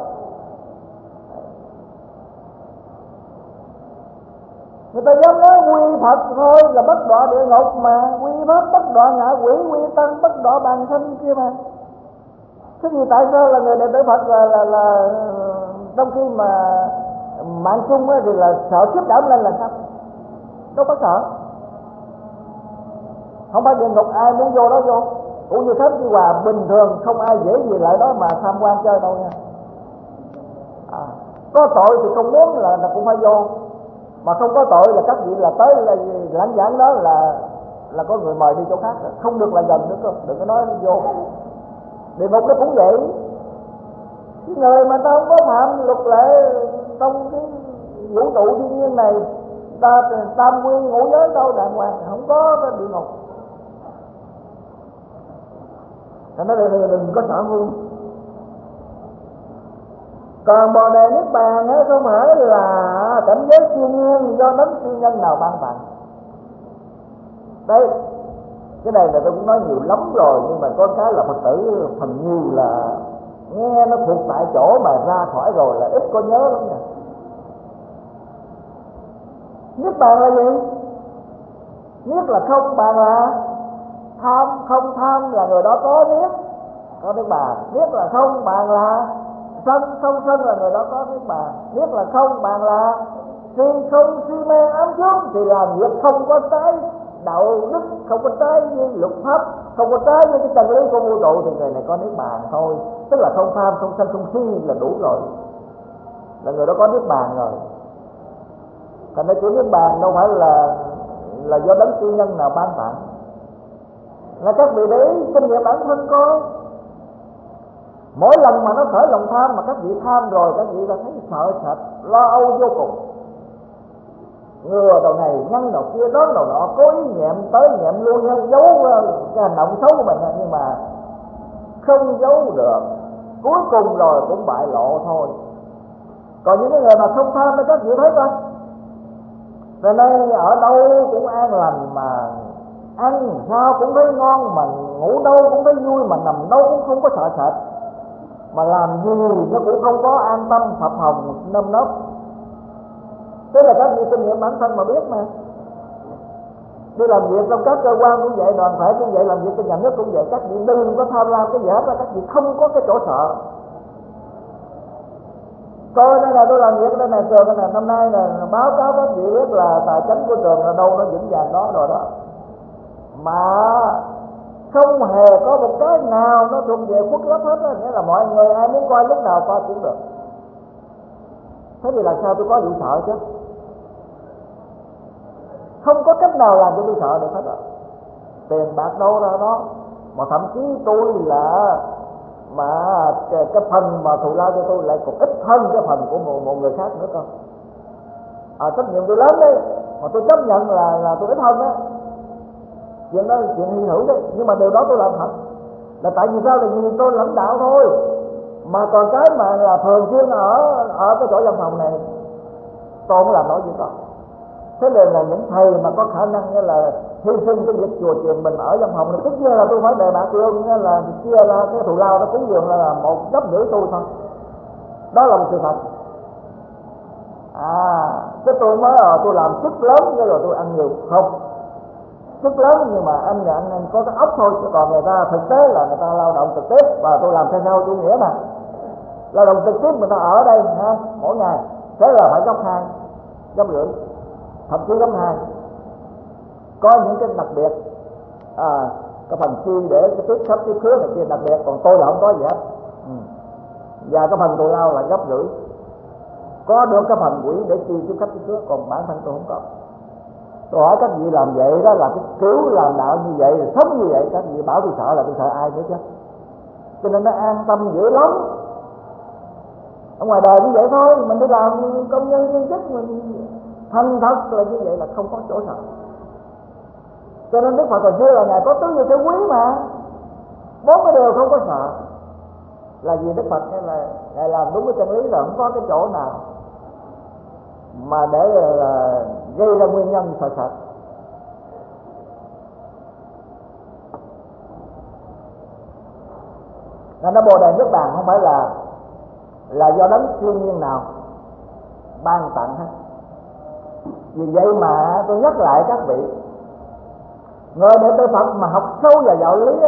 Người ta dám nói quy Phật thôi là bất đọa địa ngục, mà quy Pháp bất đọa ngạ quỷ, quy Tăng bất đọa bàn sinh kia mà. Thế thì tại sao là người đệ tử Phật là trong khi mà mạng chung thì là sợ kiếp đảm lên là sao? Đâu có sợ. Không phải địa ngục ai muốn vô đó vô, cũng như Pháp Di Hòa bình thường không ai dễ gì lại đó mà tham quan chơi đâu nha. Có tội thì không muốn là cũng phải vô, mà không có tội là các vị là tới là lãnh giảng đó là có người mời đi chỗ khác, không được lại gần nữa cơ, đừng có nói vô. Địa ngục nó cũng vậy, cái người mà ta không có phạm luật lệ trong cái vũ trụ thiên nhiên này tam quy ngũ giới đâu đàng hoàng, không có cái địa ngục. Nó đừng có sợ hư. Còn Bồ Đề Niết Bàn ấy không phải là cảnh giới siêu nhiên do đấng siêu nhân nào ban tặng. Đây, cái này là tôi cũng nói nhiều lắm rồi, nhưng mà có cái là Phật tử phần nhiều là nghe nó thuộc tại chỗ mà ra khỏi rồi là ít có nhớ lắm nha. Niết bàn là gì? Niết là không, bàn là tham, không tham là người đó có niết, có niết bàn. Niết là không, bàn là sân, không sân là người đó có niết bàn. Niết là không, bàn là si không, si mê ám chướng, thì làm việc không có trái đạo đức, không có trái với luật pháp, không có trái với cái chân lý của vũ trụ, thì người này có niết bàn thôi. Tức là không tham, không sân, không si là đủ rồi, là người đó có niết bàn rồi. Thành ra chữ niết bàn đâu phải là do đấng siêu nhân nào ban tặng, là các vị để ý kinh nghiệm bản thân coi. Mỗi lần mà nó khởi lòng tham mà các vị tham rồi, các vị đã thấy sợ sệt, lo âu vô cùng, ngừa đầu này ngăn đầu kia, đón đầu nọ, cố ý nhẹm tới nhẹm lui, giấu cái hành động xấu của mình, nhưng mà không giấu được, cuối cùng rồi cũng bại lộ thôi. Còn những người mà không tham thì các vị thấy coi, rồi nay ở đâu cũng an lành, mà ăn sao cũng thấy ngon, mà ngủ đâu cũng thấy vui, mà nằm đâu cũng không có sợ sệt, mà làm gì nó cũng không có an tâm phập phồng nơm nớp. Thế là các vị kinh nghiệm bản thân mà biết mà. Đi làm việc trong các cơ quan cũng vậy, đoàn thể cũng vậy, làm việc trong nhà nước cũng vậy, các vị đừng có tham lam cái gì hết, các vị không có cái chỗ sợ. Coi đây là tôi làm việc ở đây này, trường đây này, năm nay là báo cáo các vị biết là tài chính của trường là đâu, nó vững vàng đó rồi đó, mà không hề có một cái nào nó thuộc về khuất lấp hết đó. Nghĩa là mọi người ai muốn coi lúc nào coi cũng được. Thế thì làm sao tôi có vụ sợ chứ? Không có cách nào làm cho tôi sợ được hết rồi. Tiền bạc đâu ra đó, mà thậm chí tôi là mà cái phần mà thù lao cho tôi lại còn ít hơn cái phần của một người khác nữa cơ. Trách nhiệm tôi lớn đấy, mà tôi chấp nhận là tôi ít hơn đó. Chuyện đó là chuyện hy hữu đấy, nhưng mà điều đó tôi làm thật. Là tại vì sao? Là vì tôi lãnh đạo thôi. Mà còn cái mà là thường xuyên ở cái chỗ văn phòng này, tôi không làm nổi chuyện đó. Thế nên là những thầy mà có khả năng là hy sinh cái việc chùa chiền mình ở văn phòng này, tất nhiên là tôi phải đề bạc lương, là chia ra cái thù lao nó cúng dường là 1,5 tôi thôi. Đó là một sự thật. Cái tôi mới tôi làm chức lớn cái rồi tôi ăn nhiều không? Chức lớn nhưng mà anh có cái ốc thôi, chứ còn người ta thực tế là người ta lao động trực tiếp, và tôi làm theo chủ nghĩa mà. Lao động trực tiếp người ta ở đây ha, mỗi ngày, thế là phải gấp 2, gấp rưỡi, thậm chí gấp 2. Có những cái đặc biệt, cái phần chi để cái tiếp khách tiếp khứa này kia đặc biệt, còn tôi là không có gì hết. Và cái phần thù lao là gấp rưỡi. Có được cái phần quỹ để chi tiếp khách tiếp khứa, còn bản thân tôi không có. Tôi hỏi các vị làm vậy đó là cái kiểu làm đạo như vậy, sống như vậy, các vị bảo tôi sợ là tôi sợ ai nữa chứ. Cho nên nó an tâm dữ lắm. Ở ngoài đời như vậy thôi, mình đi làm công nhân viên chức, mình thành thật là như vậy là không có chỗ sợ. Cho nên Đức Phật hồi xưa là Ngài có tứ như thế quý mà, 4 cái điều không có sợ. Là vì Đức Phật là Ngài làm đúng cái chân lý, là không có cái chỗ nào mà để là gây ra nguyên nhân sợ sệt. Nên nó Bồ Đề Niết Bàn không phải là do đấng siêu nhiên nào ban tặng hết. Vì vậy mà tôi nhắc lại các vị, người đệ tử Phật mà học sâu vào giáo lý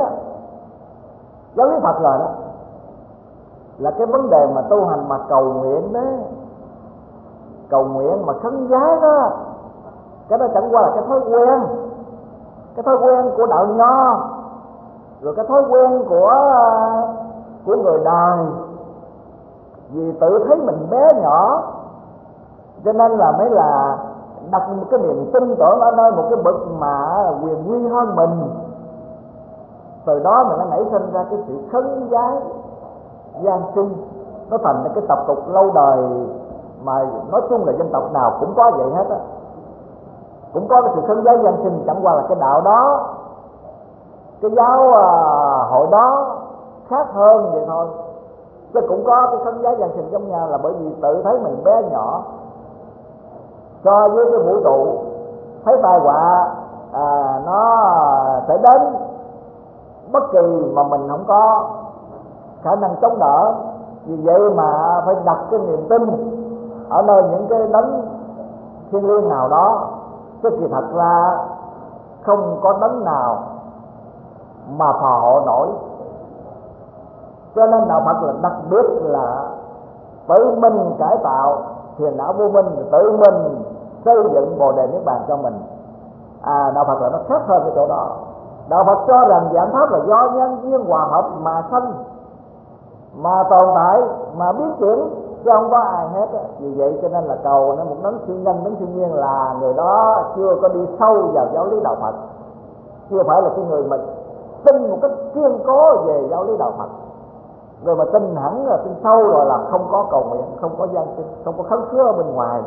Phật rồi đó, là cái vấn đề mà tu hành mà cầu nguyện đó, cầu nguyện mà khấn vái đó, cái đó chẳng qua là cái thói quen của đạo nho, rồi cái thói quen của người đời. Vì tự thấy mình bé nhỏ, cho nên là mới là đặt một cái niềm tin tưởng ở nơi một cái bậc mà quyền uy hơn mình. Từ đó mà nó nảy sinh ra cái sự khấn vái gian sinh, nó thành cái tập tục lâu đời mà nói chung là dân tộc nào cũng có vậy hết á, cũng có cái sự khấn vái dân sinh, chẳng qua là cái đạo đó, cái giáo hội đó khác hơn vậy thôi, chứ cũng có cái khấn vái dân sinh giống nhau, là bởi vì tự thấy mình bé nhỏ so với cái vũ trụ, thấy tai họa nó sẽ đến bất kỳ mà mình không có khả năng chống đỡ, vì vậy mà phải đặt cái niềm tin ở nơi những cái đấng thiêng liêng nào đó, chứ kỳ thật ra không có đấng nào mà phò hộ nổi. Cho nên đạo Phật là đặc biệt là tự mình cải tạo thiền não vô minh, tự mình xây dựng Bồ Đề Niết Bàn cho mình. Đạo Phật là nó khác hơn cái chỗ đó. Đạo Phật cho rằng vạn pháp là do nhân duyên hòa hợp mà sanh, mà tồn tại, mà biến chuyển, chứ không có ai hết á. Vì vậy cho nên là cầu nó một đấng siêu nhân, đấng siêu nhiên, là người đó chưa có đi sâu vào giáo lý đạo Phật, chưa phải là cái người mà tin một cách kiên cố về giáo lý đạo Phật. Người mà tin hẳn là tin sâu rồi là không có cầu nguyện, không có gian sinh, không có khấn khứa ở bên ngoài.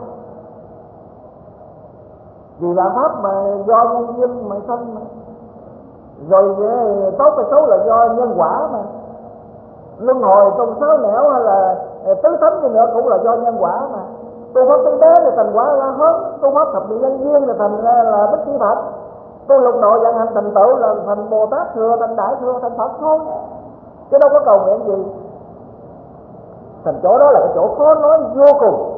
Vì vạn pháp mà do nhân duyên mà sanh mà. Rồi tốt hay xấu là do nhân quả mà. Luân hồi trong sáu nẻo hay là tứ thánh gì nữa cũng là do nhân quả mà. Tu pháp tứ đế là thành quả La Hán, tu pháp thập nhị nhân duyên là thành là Bích Chi Phật, tu lục độ vận hành thành tựu là thành Bồ Tát thừa, thành Đại thừa, thành Phật thôi, chứ đâu có cầu nguyện gì. Thành chỗ đó là cái chỗ khó nói vô cùng.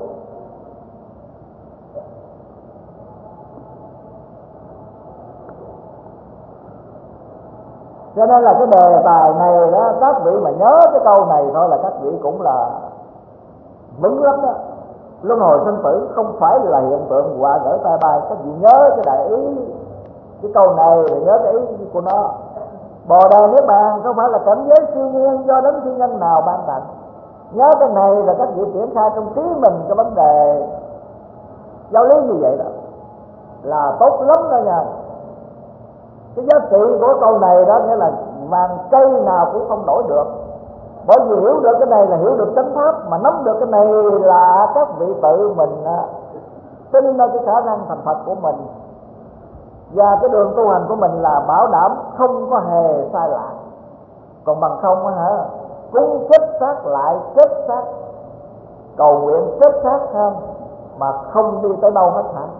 Cho nên là cái đề tài này đó, các vị mà nhớ cái câu này thôi là các vị cũng là vững lắm đó. Luân hồi sinh tử không phải là hiện tượng quả gỡ tay bay. Các vị nhớ cái đại ý cái câu này, để nhớ cái ý của nó. Bồ Đề Niết Bàn không phải là cảnh giới siêu nhiên do đấng siêu nhân nào ban tặng. Nhớ cái này là các vị triển khai trong trí mình cái vấn đề giáo lý như vậy đó là tốt lắm đó nha. Cái giá trị của câu này đó nghĩa là vàng cây nào cũng không đổi được. Bởi vì hiểu được cái này là hiểu được chánh pháp, mà nắm được cái này là các vị tự mình tin nơi cái khả năng thành Phật của mình, và cái đường tu hành của mình là bảo đảm không có hề sai lạc. Còn bằng không á cúng kết xác lại kết xác, cầu nguyện kết xác không mà không đi tới đâu hết hả.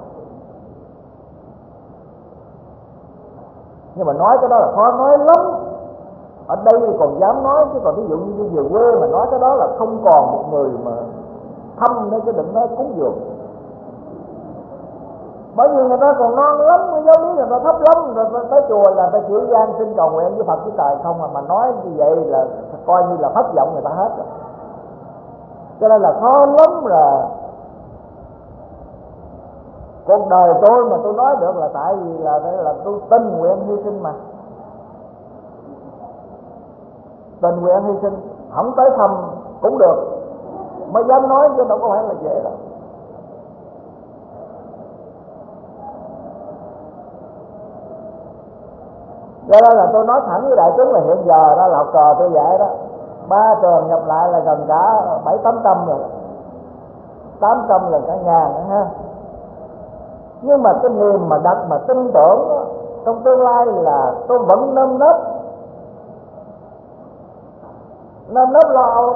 Nhưng mà nói cái đó là khó nói lắm. Ở đây còn dám nói, chứ còn ví dụ như đi về quê mà nói cái đó là không còn một người mà thăm nữa, chứ đừng nói cúng dường. Bởi vì người ta còn non lắm, cái giáo lý người ta thấp lắm, rồi tới chùa là ta chỉ gian xin cầu nguyện với Phật với Trời không mà nói như vậy là coi như là thất vọng người ta hết rồi. Cho nên là khó lắm. Là cuộc đời tôi mà tôi nói được là tại vì là tôi tình nguyện hy sinh mà. Tình nguyện hy sinh, không tới thăm cũng được mới dám nói, chứ đâu có phải là dễ đâu. Do đó là tôi nói thẳng với đại chúng là hiện giờ đó là học trò tôi dạy đó, 3 trường nhập lại là gần cả 700-800 rồi, 800 gần cả ngàn nữa ha. Nhưng mà cái niềm mà đặt mà tin tưởng đó, trong tương lai là tôi vẫn nơm nớp lo âu.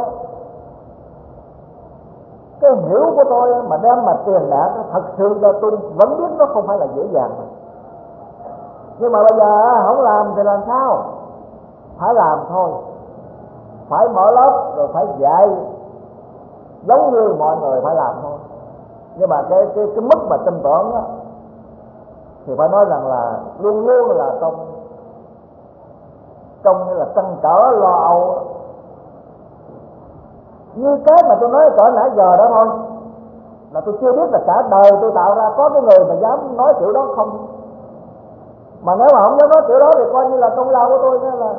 Cái hiểu của tôi mà đem mà truyền đạt thật sự là tôi vẫn biết nó không phải là dễ dàng mà. Nhưng mà bây giờ không làm thì làm sao? Phải làm thôi, phải mở lớp rồi phải dạy giống như mọi người phải làm thôi. Nhưng mà cái mức mà tin tưởng đó thì phải nói rằng là luôn luôn là trong như là trăn trở lo âu đó. Như cái mà tôi nói cỡ nãy giờ đó thôi, là tôi chưa biết là cả đời tôi tạo ra có cái người mà dám nói kiểu đó không. Mà nếu mà không dám nói kiểu đó thì coi như là công lao của tôi là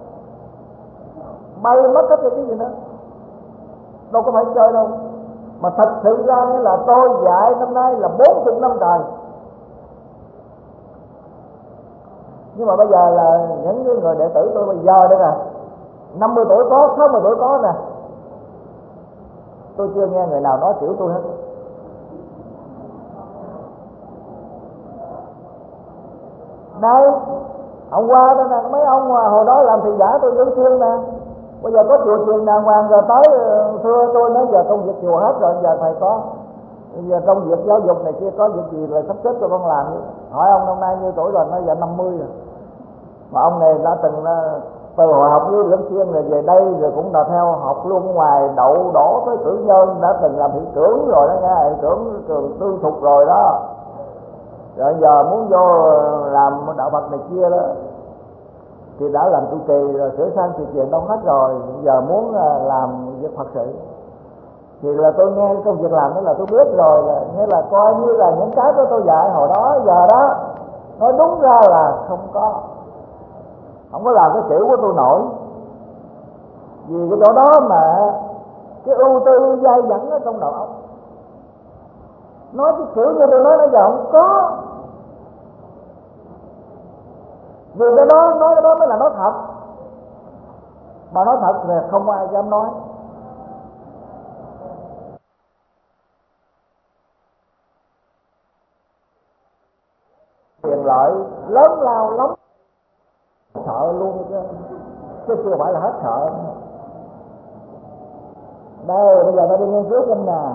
bay mất hết cái gì nữa, đâu có phải chơi đâu. Mà thật sự ra nghĩa là tôi dạy năm nay là 40 năm trời. Nhưng mà bây giờ là những người đệ tử tôi bây giờ đây nè, 50 tuổi có, 60 tuổi có nè, Tôi chưa nghe người nào nói kiểu tôi hết. Đây, hôm qua đó nè, mấy ông hồi đó làm thị giả tôi giữ chiên nè, bây giờ có chùa chiền đàng hoàng rồi tới thưa tôi nói giờ công việc chùa hết rồi, giờ thầy có, giờ công việc giáo dục này kia có việc gì là sắp xếp cho con làm. Hỏi ông năm nay nhiêu tuổi rồi, nói giờ 50 rồi. Mà ông này đã từng từ hồi học với Lĩnh Xuyên rồi về đây rồi cũng là theo học luôn ngoài đậu đổ tới cử nhân, đã từng làm hiệu trưởng rồi đó nha, hiệu trưởng trường tư thục rồi đó. Rồi giờ muốn vô làm đạo Phật này kia đó thì đã làm trụ trì rồi, sửa sang sự chuyện đông hết rồi, giờ muốn làm việc Phật sự thì là tôi nghe công việc làm đó là tôi biết rồi, là nghĩa là coi như là những cái của tôi dạy hồi đó giờ đó nói đúng ra là không có làm cái kiểu của tôi nổi, vì cái chỗ đó mà cái ưu tư dai dẳng ở trong đầu óc. Nói cái kiểu như tôi nói giờ không có, vì cái đó nói cái đó mới là nói thật, mà nói thật thì không ai dám nói. Quyền lợi lớn lao lắm, sợ luôn chứ chưa phải là hết sợ. Đây bây giờ ta đi nghiên cứu trong nhà.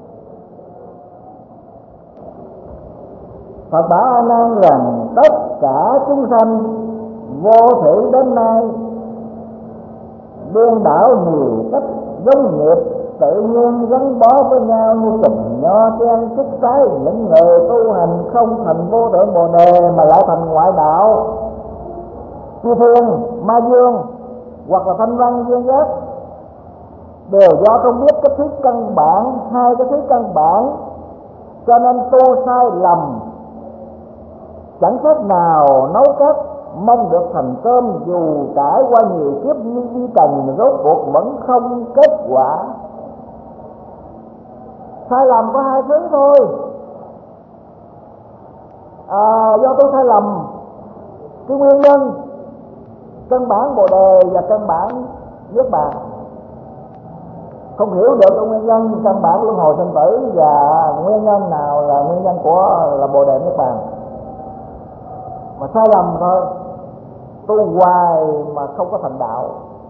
Phật bảo A Nan rằng tất cả chúng sanh vô thủy đến nay điên đảo nhiều cách giống nghiệp, tự nhiên gắn bó với nhau như chùm nho chen sức trái. Những người tu hành không thành vô thượng bồ đề mà lại thành ngoại đạo, chư thiên, ma dương hoặc là thanh văn duyên giác, đều do không biết cái thứ căn bản, hai cái thứ căn bản, cho nên tu sai lầm, chẳng cách nào nấu cắt mong được thành cơm, dù trải qua nhiều kiếp như vi trần rốt cuộc vẫn không kết quả. Sai lầm có hai thứ thôi. Do tôi sai lầm cái nguyên nhân căn bản bồ đề và căn bản niết bàn, không hiểu được cái nguyên nhân căn bản luân hồi sinh tử và nguyên nhân nào là nguyên nhân của là bồ đề niết bàn, mà sai lầm thôi, tu hoài mà không có thành đạo.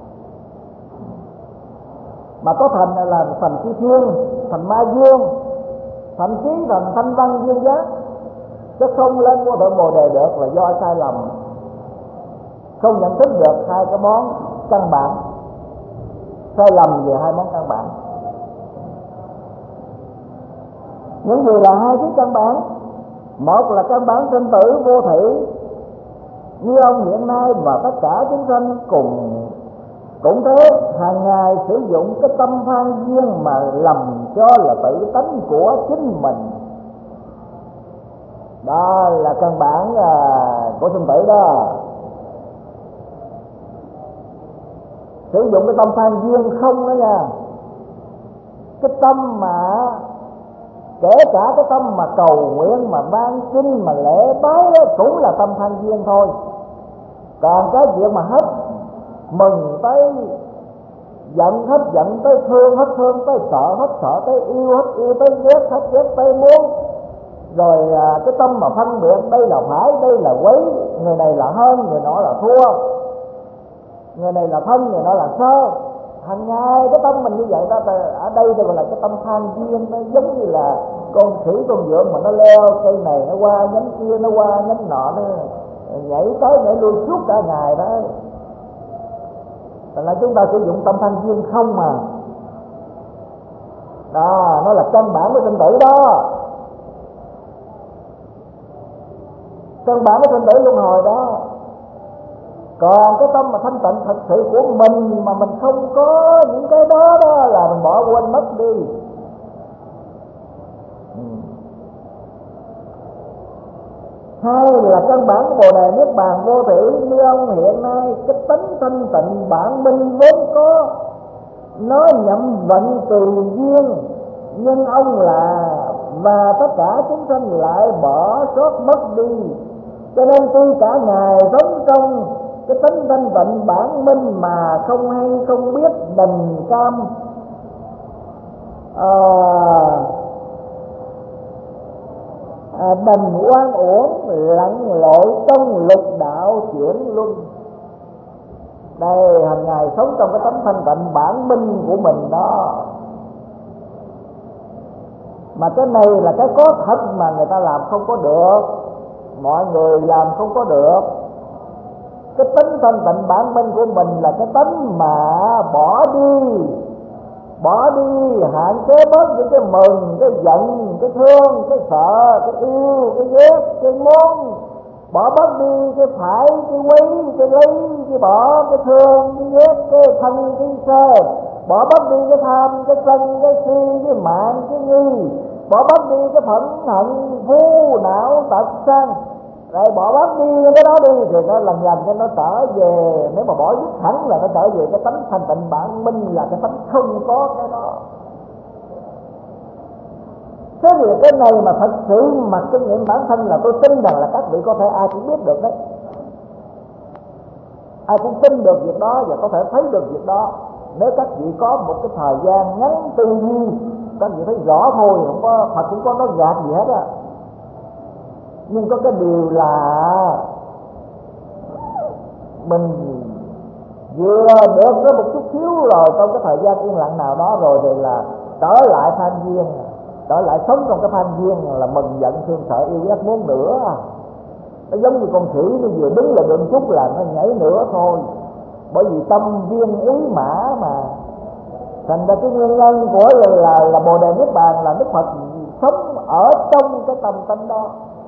Mà có thành là thành chư thiên, thành ma dương, thậm chí thành thanh văn dương giác, chứ không lên vô thượng bồ đề được là do sai lầm, không nhận thức được hai cái món căn bản, sai lầm về hai món căn bản. Những gì là hai cái căn bản? Một là căn bản sinh tử vô thủy, như ông hiện nay và tất cả chúng sanh cũng thế, hàng ngày sử dụng cái tâm phan duyên mà lầm cho là tự tánh của chính mình. Đó là căn bản của sinh tử đó. Sử dụng cái tâm phan duyên không đó nha. Cái tâm mà kể cả cái tâm mà cầu nguyện, mà ban kinh, mà lễ bái đó cũng là tâm phan duyên thôi. Còn cái chuyện mà hết mừng tới giận, hết giận tới thương, hết thương tới sợ, hết sợ tới yêu, hết yêu tới ghét, hết ghét tới muốn, rồi cái tâm mà phân biệt đây là phải, đây là quấy, người này là hơn, người nọ là thua, người này là thân, người nọ là sơ. Hàng ngày cái tâm mình như vậy đó, ở đây gọi là cái tâm than duyên. Nó giống như là con khỉ con vượn mà nó leo cây này nó qua nhánh kia, nó qua nhánh nọ, nó nhảy tới nhảy lui suốt cả ngày đó. Thành ra chúng ta sử dụng tâm than duyên không mà. Đó, nó là căn bản của sinh tử đó, căn bản của sinh tử luân hồi đó. Còn cái tâm mà thanh tịnh thật sự của mình mà mình không có những cái đó đó là mình bỏ quên mất đi. Hai là căn bản của bồ đề niết bàn vô thủy, như ông hiện nay cái tánh thanh tịnh bản minh vốn có, nó nhậm vận tùy duyên, nhưng ông là và tất cả chúng sanh lại bỏ sót mất đi. Cho nên tuy cả ngày sống trong cái tánh thanh tịnh bản minh mà không hay không biết đành cam, đành oan uổng lặn lội trong lục đạo chuyển luân. Đây hàng ngày sống trong cái tánh thanh tịnh bản minh của mình đó. Mà cái này là cái có thật mà người ta làm không có được, mọi người làm không có được. Cái tính thanh tịnh bản minh của mình là cái tính mà bỏ đi hạn chế bớt những cái mừng, cái giận, cái thương, cái sợ, cái yêu, cái ghét, cái muốn. Bỏ bớt đi cái phải, cái quý, cái lấy, cái bỏ, cái thương, cái ghét, cái thân, cái sơ. Bỏ bớt đi cái tham, cái sân, cái si, cái mạng, cái nghi. Bỏ bớt đi cái phẫn hận, phu, não, tật, sang. Rồi bỏ bớt đi cái đó đi thì nó lần cái nó trở về. Nếu mà bỏ dứt hẳn là nó trở về cái tánh thanh tịnh bản minh, là cái tánh không có cái đó. Thế thì cái này mà thật sự mà kinh nghiệm bản thân là tôi tin rằng là các vị có thể ai cũng biết được đấy. Ai cũng tin được việc đó và có thể thấy được việc đó. Nếu các vị có một cái thời gian ngắn tư duy, các vị thấy rõ thôi, không có Phật cũng có nói gạt gì hết á. Nhưng có cái điều là mình vừa được có một chút xíu rồi, trong cái thời gian yên lặng nào đó rồi thì là trở lại than duyên, trở lại sống trong cái than duyên là mừng giận thương sợ yêu ghét muốn nữa. Nó giống như con khỉ nó vừa đứng là được chút là nó nhảy nữa thôi, bởi vì tâm viên ý mã mà. Thành ra cái nguyên nhân của là Bồ Đề Niết Bàn là Đức Phật sống ở trong cái tâm tánh đó,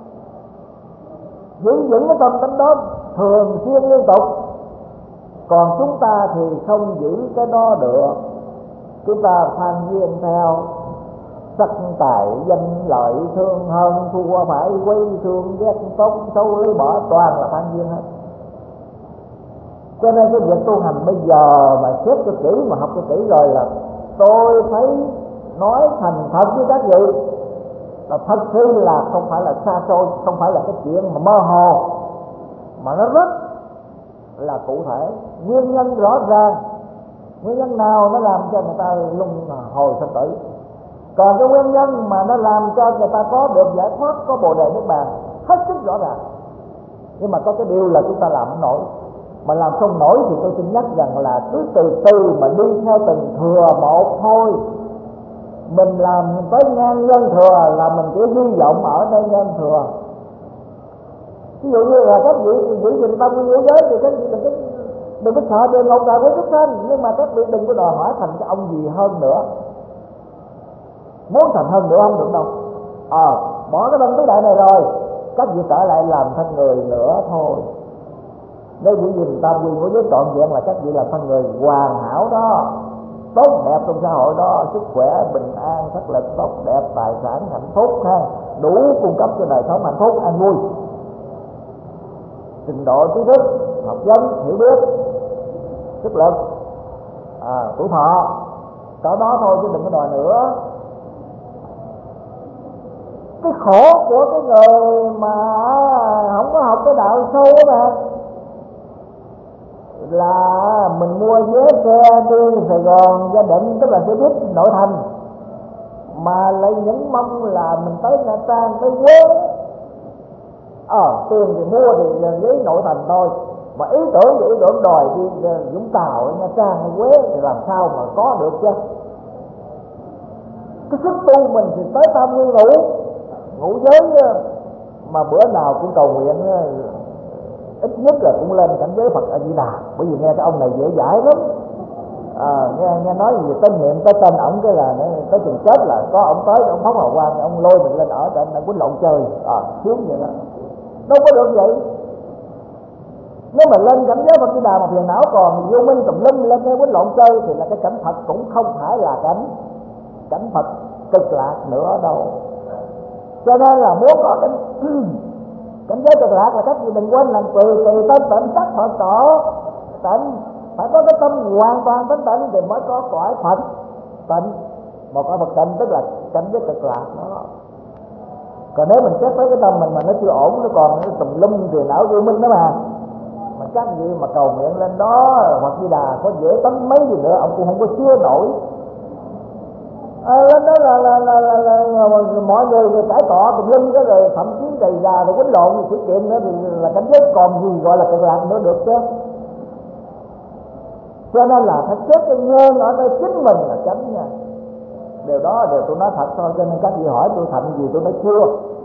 giữ vững cái tâm tánh đó thường xuyên liên tục. Còn chúng ta thì không giữ cái đó được, chúng ta phan duyên theo sắc tài danh lợi thương hơn thua phải quý thương ghét tốt xấu lấy bỏ, toàn là phan duyên hết. Cho nên cái việc tu hành bây giờ mà xét cho kỹ, mà học cho kỹ rồi là tôi thấy nói thành thật với các vị là thật sự là không phải là xa xôi, không phải là cái chuyện mà mơ hồ, mà nó rất là cụ thể, nguyên nhân rõ ràng. Nguyên nhân nào nó làm cho người ta luân hồi sanh tử, còn cái nguyên nhân mà nó làm cho người ta có được giải thoát, có Bồ Đề Niết Bàn hết sức rõ ràng. Nhưng mà có cái điều là chúng ta làm không nổi. Mà làm không nổi thì tôi xin nhắc rằng là cứ từ từ mà đi theo từng thừa một thôi. Mình làm tới ngang nhân thừa là mình chỉ hy vọng ở nơi nhân thừa. Ví dụ như là các vị giữ gìn tâm nguyên ngũ giới thì các vị đừng có sợ đường ngọc đà với xuất sanh, nhưng mà các vị đừng có đòi hỏi thành cái ông gì hơn nữa. Muốn thành hơn nữa không được đâu. Bỏ cái thân tứ đại này rồi, các vị trở lại làm thân người nữa thôi. Nếu giữ gìn tam quy ngũ giới trọn vẹn là các vị là thân người hoàn hảo đó, tốt đẹp trong xã hội đó, sức khỏe, bình an, sắc lực tốt đẹp, tài sản, hạnh phúc ha, đủ cung cấp cho đời sống hạnh phúc an vui. Trình độ trí thức, học vấn, hiểu biết, sức lực, tuổi thọ, cỡ đó thôi chứ đừng có đòi nữa. Cái khổ của cái người mà không có học cái đạo sâu mà là mình mua vé xe đi Sài Gòn Gia Định, tức là xe buýt nội thành, mà lại những mong là mình tới Nha Trang, tới Quế. Tiền thì mua thì với nội thành thôi, mà ý tưởng thì ý tưởng đòi đi Vũng Tàu, Nha Trang hay Quế thì làm sao mà có được chứ. Cái sức tu mình thì tới tam nguyên ngũ giới, mà bữa nào cũng cầu nguyện ít nhất là cũng lên cảnh giới Phật A Di Đà, bởi vì nghe cái ông này dễ dãi lắm. Nghe nói gì tên niệm tới tên ổng cái là tới chừng chết là có ông tới, ông phóng hào quang, ông lôi mình lên ở trên quýnh lộn chơi, sướng vậy đó. Đâu có được vậy. Nếu mà lên cảnh giới Phật Di Đà mà phiền não còn vô minh tùm lum lên đây quýnh lộn chơi thì là cái cảnh Phật cũng không phải là cảnh Phật cực lạc nữa đâu. Cho nên là muốn có cảnh giới cực lạc là các vị đừng quên làm kỳ tâm tịnh sắc Phật tổ tịnh, phải có cái tâm hoàn toàn tánh tịnh thì mới có cõi Phật tịnh. Một cõi Phật tịnh tức là cảnh giới cực lạc đó. Còn nếu mình xét tới cái tâm mình mà nó chưa ổn, nó còn nó tùm lum thì não vô minh đó mà các vị mà cầu nguyện lên đó Phật Di Đà có dễ tánh mấy gì nữa ông cũng không có chứa nổi. Lên đó là mọi người cãi cọ tùm lum đó, rồi thậm chí đầy ra rồi quýnh lộn sự kiện nữa, thì là cảnh giới còn gì gọi là cực lạc nữa được chứ. Cho nên là phải xét cái nguyên ở đây chính mình là chánh nha. Điều đó đều tôi nói thật thôi, cho nên các vị hỏi tôi thành gì tôi nói chưa.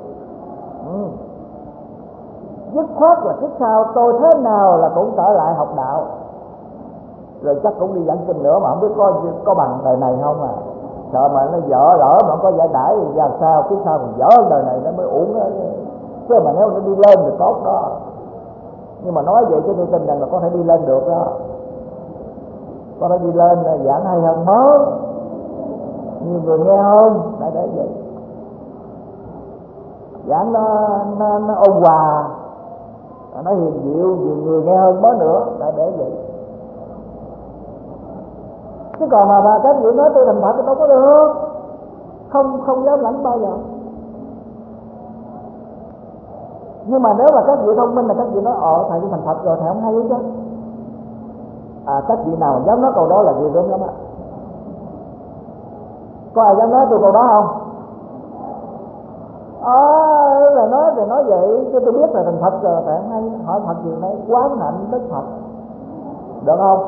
Dứt khoát là kiếp sau tôi thế nào là cũng trở lại học đạo, rồi chắc cũng đi giảng kinh nữa, mà không biết có bằng đời này không à. Sợ mà nó dở lỡ mà có giải đãi thì ra sao, kiếp sau còn dở đời này nó mới uổng đó. Chứ mà nếu nó đi lên thì tốt đó. Nhưng mà nói vậy chứ tôi tin rằng là có thể đi lên được đó. Có thể đi lên giảng hay hơn mới, nhiều người nghe hơn, tại để vậy. Giảng nó ôn hòa, nó hiền diệu, nhiều người nghe hơn mới nữa, tại để vậy. Chứ còn mà các vị nói tôi thành Phật thì đâu có được, không dám lãnh bao giờ. Nhưng mà nếu mà các vị thông minh là các vị nói thầy tôi thành Phật rồi, thầy không hay chứ. Các vị nào dám nói câu đó là gì đúng lắm á. Có ai dám nói tôi câu đó không? Là nói vậy chứ tôi biết là thành Phật rồi, thầy không hay. Hỏi Phật gì nói quán hạnh đức Phật, được không?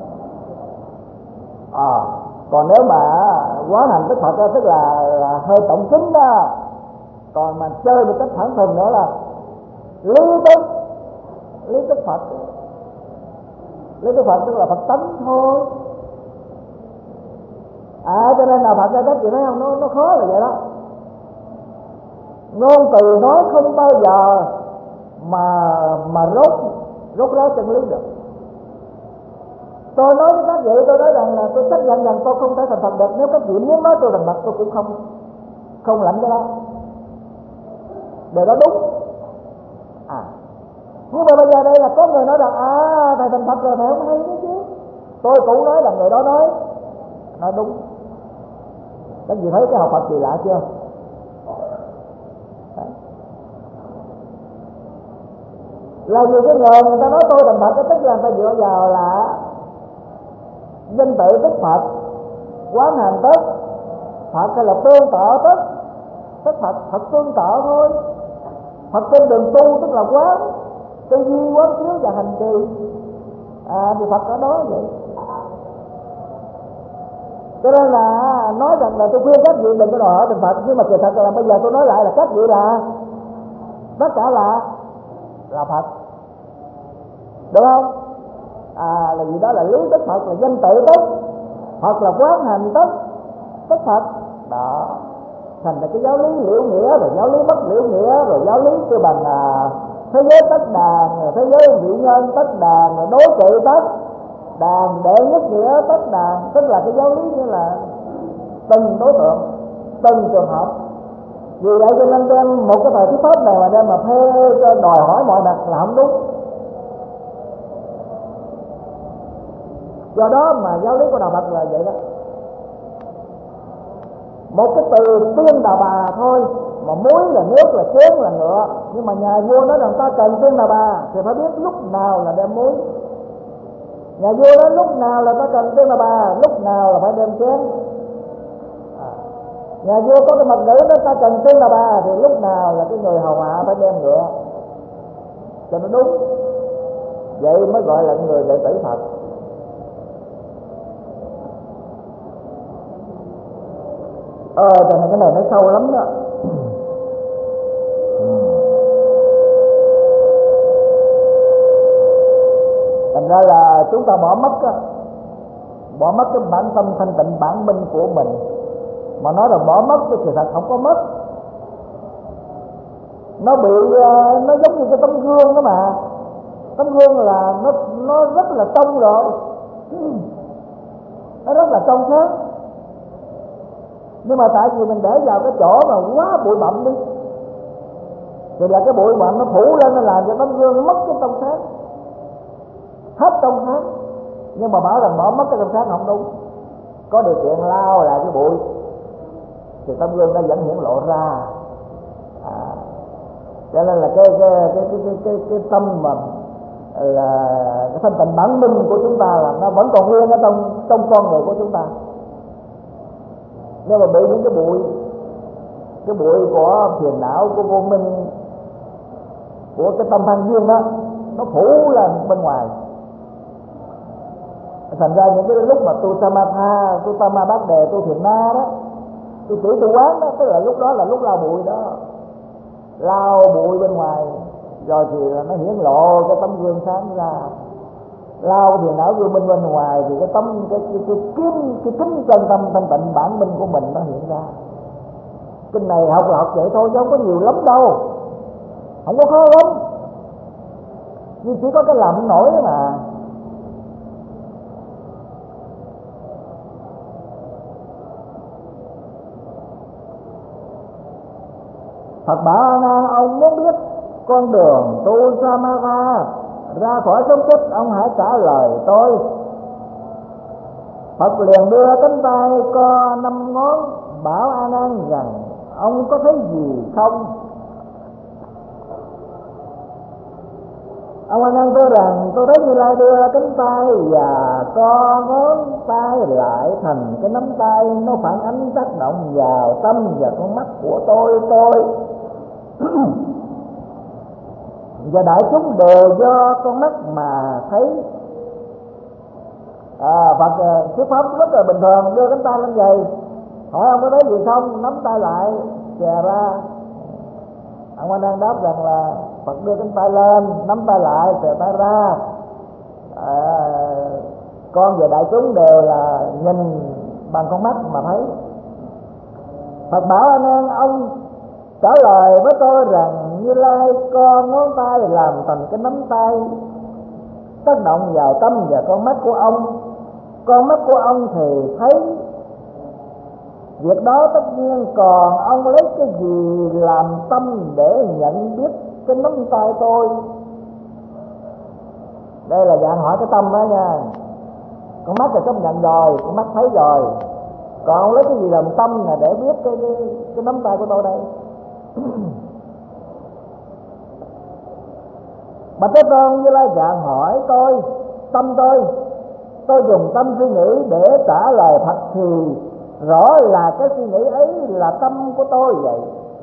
Còn nếu mà quán hạnh đức Phật đó, tức là hơi tổng kính đó. Còn mà chơi một cách thẳng thừng nữa là lý tức Phật. Lý tức Phật tức là Phật tánh thôi. Cho nên là Phật ra các chị thấy không, nó khó là vậy đó. Ngôn từ nói không bao giờ mà rốt ráo chân lý được. Tôi nói với các vị, tôi nói rằng là tôi xác nhận rằng tôi không thể thành Phật được. Nếu các vị muốn nói tôi thành Phật, tôi cũng không lãnh cái đó. Điều đó đúng. Nhưng mà bây giờ đây là có người nói rằng thầy thành Phật rồi, thầy không hay đó chứ. Tôi cũng nói là người đó nói đúng. Các vị thấy cái học Phật kỳ lạ chưa? Là vì cái người ta nói tôi thành Phật, tức là người ta dựa vào là danh tự tức Phật, quán hành tức Phật, hay là tương tự tức Phật tương tự thôi. Phật trên đường tu tức là quán, tư duy quán chiếu và hành trì. Thì Phật ở đó vậy. Cho nên là nói rằng là tôi khuyên các vị đừng có đòi hỏi thành Phật, nhưng mà kỳ thật là bây giờ tôi nói lại là các vị là tất cả là Phật, được không? Là gì đó là lý tức Phật, là danh tự tức Phật, là quán hành tức Phật đó. Thành là cái giáo lý liễu nghĩa, rồi giáo lý bất liễu nghĩa, rồi giáo lý kêu bằng thế giới tất đàn, rồi thế giới vị nhân tất đàn, rồi đối trị tất đàn, đệ nhất nghĩa tất đàn. Tức là cái giáo lý như là từng đối tượng, từng trường hợp. Vì vậy cho nên đem một cái thời thuyết pháp này mà đem mà phê cho đòi hỏi mọi mặt là không đúng. Do đó mà giáo lý của Đạo Phật là vậy đó. Một cái từ tiên Đà Bà thôi, mà muối là nước, là chén là ngựa. Nhưng mà nhà vua nói rằng ta cần tiên Đà Bà thì phải biết lúc nào là đem muối. Nhà vua nói lúc nào là ta cần tiên Đà Bà, lúc nào là phải đem chén. Nhà vua có cái mật ngữ đó ta cần tiên Đà Bà thì lúc nào là cái người hầu hạ phải đem ngựa, cho nó đúng. Vậy mới gọi là người đệ tử Phật. Cái này nó sâu lắm đó. Thành ra là chúng ta bỏ mất cái bản tâm thanh tịnh bản minh của mình. Mà nói là bỏ mất thì thật không có mất. Nó giống như cái tấm gương đó mà. Tấm gương là nó rất là trong rồi, nó rất là trong sáng. Nhưng mà tại vì mình để vào cái chỗ mà quá bụi bặm đi, thì là cái bụi bặm nó phủ lên, nó làm cho tấm gương mất cái trong sáng, hết trong sáng. Nhưng mà bảo rằng bỏ mất cái trong sáng không đúng. Có điều kiện lao lại cái bụi thì tấm gương nó vẫn hiển lộ ra. Cho nên là cái tâm mà là cái thanh tịnh bản minh của chúng ta là nó vẫn còn nguyên ở trong con người của chúng ta. Nhưng mà bị những cái bụi của phiền não, của vô minh, của cái tâm than duyên đó, nó phủ lên bên ngoài. Thành ra những cái lúc mà tu samatha, tu tama bát đề, tu thiền na đó, tu chỉ tu quán đó, tức là lúc đó là lúc lau bụi đó, lau bụi bên ngoài rồi thì là nó hiển lộ cái tấm gương sáng ra. Lau phiền não gương bên ngoài thì cái tấm cái kính chân tâm thanh tịnh bản minh của mình nó hiện ra. Kinh này học là học vậy thôi chứ không có nhiều lắm đâu, không có khó lắm, nhưng chỉ có cái làm không nổi đó mà. Phật bảo A Nan, ông muốn biết con đường tu samatha ra khỏi sống chết, ông hãy trả lời tôi. Phật liền đưa cánh tay co 5 ngón bảo A Nan rằng ông có thấy gì không? Ông A Nan tôi rằng tôi thấy Như Lai đưa cánh tay và co ngón tay lại thành cái nắm tay, nó phản ánh tác động vào tâm và con mắt của tôi. Và đại chúng đều do con mắt mà thấy. Phật thuyết pháp rất là bình thường, đưa cánh tay lên vậy, hỏi ông có thấy gì không, nắm tay lại chè ra. Ông A Nan đáp rằng là Phật đưa cánh tay lên, nắm tay lại, chè tay ra. Con và đại chúng đều là nhìn bằng con mắt mà thấy. Phật bảo A Nan, ông trả lời với tôi rằng Như Lai co ngón tay làm thành cái nắm tay, tác động vào tâm và con mắt của ông. Con mắt của ông thì thấy việc đó tất nhiên, còn ông lấy cái gì làm tâm để nhận biết cái nắm tay tôi? Đây là dạng hỏi cái tâm đó nha. Con mắt thì chấp nhận rồi, con mắt thấy rồi, còn ông lấy cái gì làm tâm là để biết cái nắm tay của tôi đây? Bạch Thế Tôn, Như Lai dạng hỏi tôi, tâm tôi dùng tâm suy nghĩ để trả lời Phật thì rõ là cái suy nghĩ ấy là tâm của tôi vậy.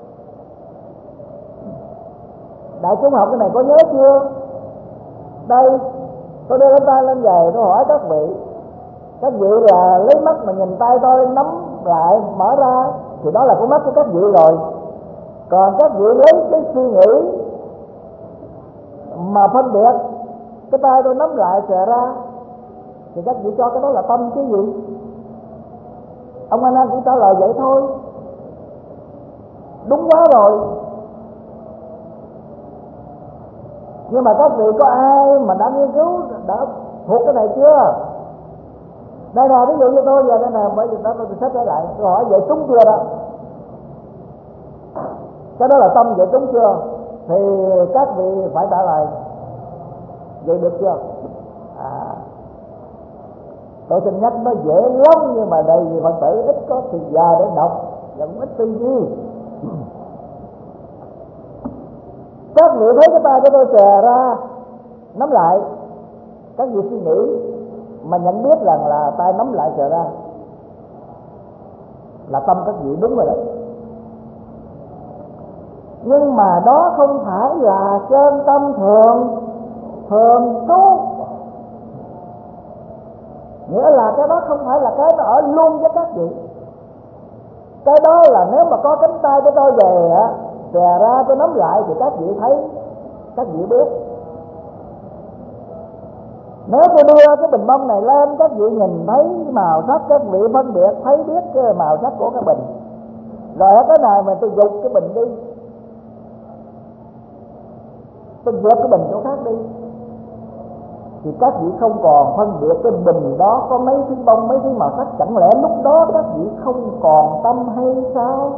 Đại chúng học cái này có nhớ chưa? Đây, tôi đưa cái tay lên vậy, tôi hỏi các vị là lấy mắt mà nhìn tay tôi, nắm lại mở ra thì đó là con mắt của các vị rồi. Còn các vị lấy cái suy nghĩ mà phân biệt cái tay tôi nắm lại xòe ra thì các vị cho cái đó là tâm chứ gì? Ông A Nan cũng trả lời vậy thôi, đúng quá rồi. Nhưng mà các vị có ai mà đã nghiên cứu, đã thuộc cái này chưa? Đây là ví dụ như tôi giờ đây nè, bởi vì đó tôi xếp trở lại, tôi hỏi vậy trúng chưa đó? Cái đó là tâm, vậy trúng chưa? Thì các vị phải trả lời vậy được chưa? Tôi xin nhắc nó dễ lắm, nhưng mà đây vì Phật tử ít có thời giờ để đọc và cũng ít tư duy. Các vị thấy cái tay của tôi xòe ra nắm lại, các vị suy nghĩ mà nhận biết rằng là tay nắm lại xòe ra là tâm các vị, đúng rồi đấy. Nhưng mà đó không phải là chân tâm thường trú, nghĩa là cái đó không phải là cái nó ở luôn với các vị. Cái đó là nếu mà có cánh tay của tôi về á, xòe ra tôi nắm lại thì các vị thấy, các vị biết. Nếu tôi đưa cái bình bông này lên, các vị nhìn thấy màu sắc, các vị phân biệt thấy biết cái màu sắc của cái bình. Rồi ở cái này mà tôi giục cái bình đi, tôi vượt cái bình chỗ khác đi, thì các vị không còn phân biệt cái bình đó có mấy thứ bông, mấy thứ màu sắc. Chẳng lẽ lúc đó các vị không còn tâm hay sao?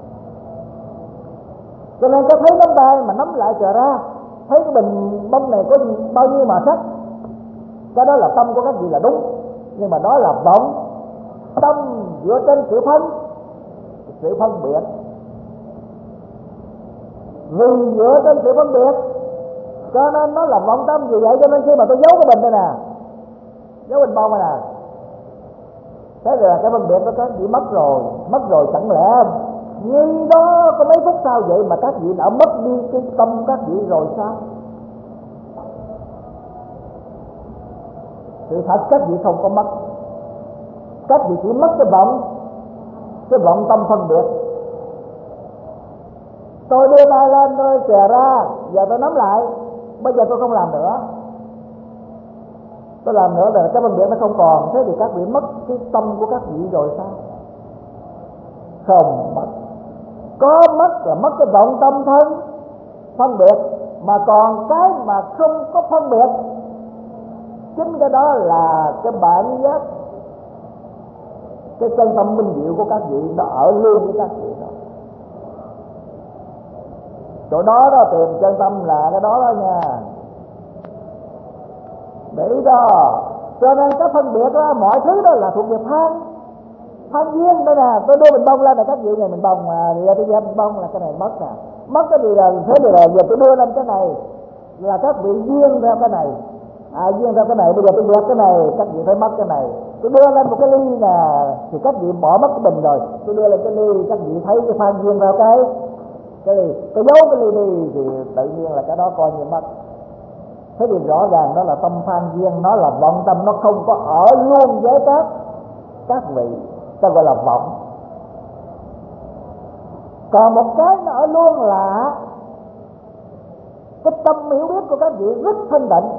Cho nên các thấy nắm tay mà nắm lại trở ra, thấy cái bình bông này có bao nhiêu màu sắc, cái đó là tâm của các vị là đúng. Nhưng mà đó là vọng tâm dựa trên sự phân biệt. Vì dựa trên sự phân biệt cho nên nó là vọng tâm. Vì vậy cho nên khi mà tôi giấu cái bình đây nè, giấu bình bông này nè, Thế là cái phân biệt đó các vị mất rồi chẳng lẽ ngay đó có mấy phút sau vậy mà các vị đã mất đi cái tâm các vị rồi sao? Sự thật các vị không có mất, các vị chỉ mất cái vọng tâm phân biệt. Tôi đưa tay lên, tôi xòe ra, giờ tôi nắm lại, bây giờ tôi không làm nữa. Tôi làm nữa là cái phân biệt nó không còn. Thế thì các vị mất cái tâm của các vị rồi sao? Không mất. Có mất là mất cái vọng tâm thân phân biệt, mà còn cái mà không có phân biệt, chính cái đó là cái bản giác, cái chân tâm minh diệu của các vị nó ở luôn với các vị đó. Chỗ đó đó tìm chân tâm là cái đó nha. Để đó, cho nên cái phân biệt đó, mọi thứ đó là thuộc về phan duyên. Đây nè, tôi đưa bình bông lên là các vị này, bình bông mà giờ tôi dẹp bình bông là cái này mất nè. Mất cái gì là thế thì là giờ tôi đưa lên cái này là các vị duyên theo cái này. Duyên theo cái này, bây giờ tôi dẹp cái này, các vị phải mất cái này. Tôi đưa lên một cái ly nè thì các vị bỏ mất cái bình rồi. Tôi đưa lên cái ly, các vị thấy cái phan duyên theo cái ly. Tôi giấu cái ly đi thì tự nhiên là cái đó coi như mất. Thế thì rõ ràng đó là tâm phan duyên, nó là vọng tâm, nó không có ở luôn với các vị, ta gọi là vọng. Còn một cái nó ở luôn là cái tâm hiểu biết của các vị rất thanh tịnh.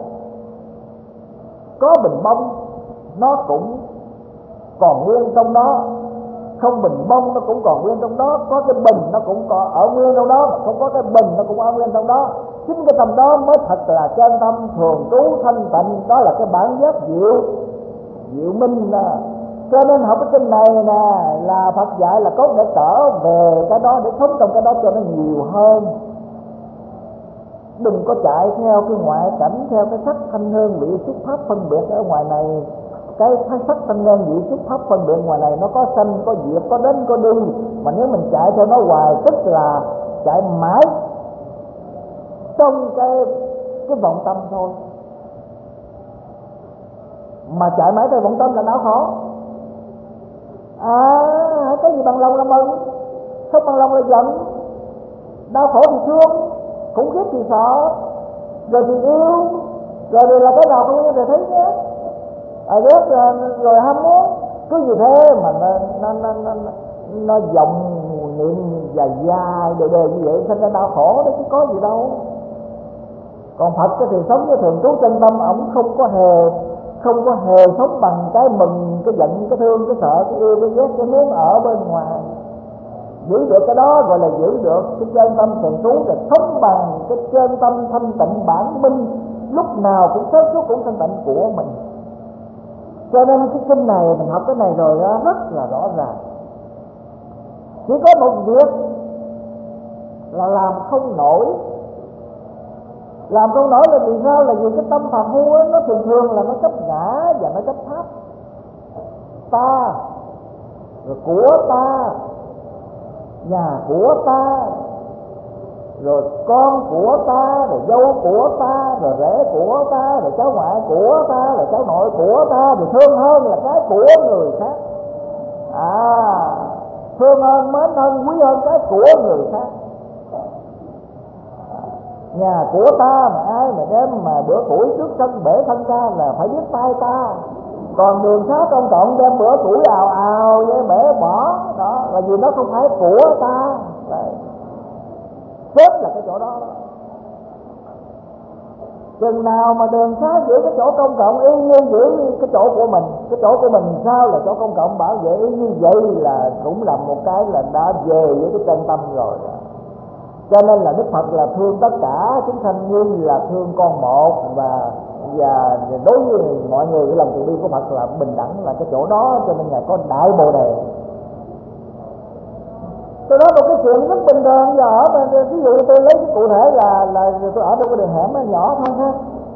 Có bình bông nó cũng còn nguyên trong đó, không bình bông nó cũng còn nguyên trong đó. Có cái bình nó cũng còn ở nguyên trong đó, không có cái bình nó cũng ở nguyên trong đó. Chính cái tâm đó mới thật là chân tâm thường trú thanh tịnh. Đó là cái bản giác diệu minh. Cho nên học cái kinh này nè là Phật dạy là cốt để trở về cái đó, để sống trong cái đó cho nó nhiều hơn. Đừng có chạy theo cái ngoại cảnh, theo cái sắc thanh hương vị xúc pháp phân biệt ở ngoài này. Cái sắc thanh hương vị xúc pháp phân biệt ngoài này nó có sanh, có diệt, có đến, có đi. Mà nếu mình chạy theo nó hoài tức là chạy mãi trong cái vọng tâm thôi. Mà chạy mãi theo vọng tâm là đau khổ. Cái gì bằng lòng là mừng, không bằng lòng là giận. Đau khổ thì thương, khủng khiếp thì sợ, rồi thì yêu, rồi thì là cái nào không yêu thì thấy nhé, ghét rồi ham muốn. Cứ như thế mà nó vọng niệm dài đều như vậy, thành ra đau khổ đó chứ có gì đâu. Còn Phật thì sống với thường trú chân tâm, ổng không có hề sống bằng cái mừng, cái giận, cái thương, cái sợ, cái yêu, cái ghét, cái muốn ở bên ngoài. Giữ được cái đó gọi là giữ được cái chân tâm thường trú, là sống bằng cái chân tâm thanh tịnh bản minh, lúc nào cũng sáng suốt cũng thanh tịnh của mình. Cho nên cái kinh này mình học cái này rồi đó rất là rõ ràng. Chỉ có một việc là làm không nổi. Làm không nổi là vì sao? Là vì cái tâm phàm phu ấy, nó thường là nó chấp ngã và nó chấp pháp. Ta, rồi của ta, nhà của ta, rồi con của ta, rồi dâu của ta, rồi rể của ta, rồi cháu ngoại của ta, rồi cháu nội của ta. Thì thương hơn là cái của người khác. Thương hơn, mến hơn, quý hơn cái của người khác. Nhà của ta mà ai mà đem mà bữa củi trước sân bể thân ta là phải biết tay ta. Còn đường xá công cộng đem bữa củi ào với bể bỏ đó là vì nó không phải của ta. Đấy. Chết là cái chỗ đó. Chừng nào mà đường xá giữ cái chỗ công cộng y như giữ cái chỗ của mình, cái chỗ của mình sao là chỗ công cộng bảo vệ y như vậy là cũng là một cái là đã về với cái chân tâm rồi. Cho nên là Đức Phật là thương tất cả chúng sanh như là thương con một, và đối với mọi người cái lòng từ bi của Phật là bình đẳng, là cái chỗ đó. Cho nên Ngài có đại bồ đề. Tôi nói một cái chuyện rất bình thường giờ ở mà, ví dụ tôi lấy cái cụ thể là tôi ở trong cái đường hẻm nhỏ thôi ha.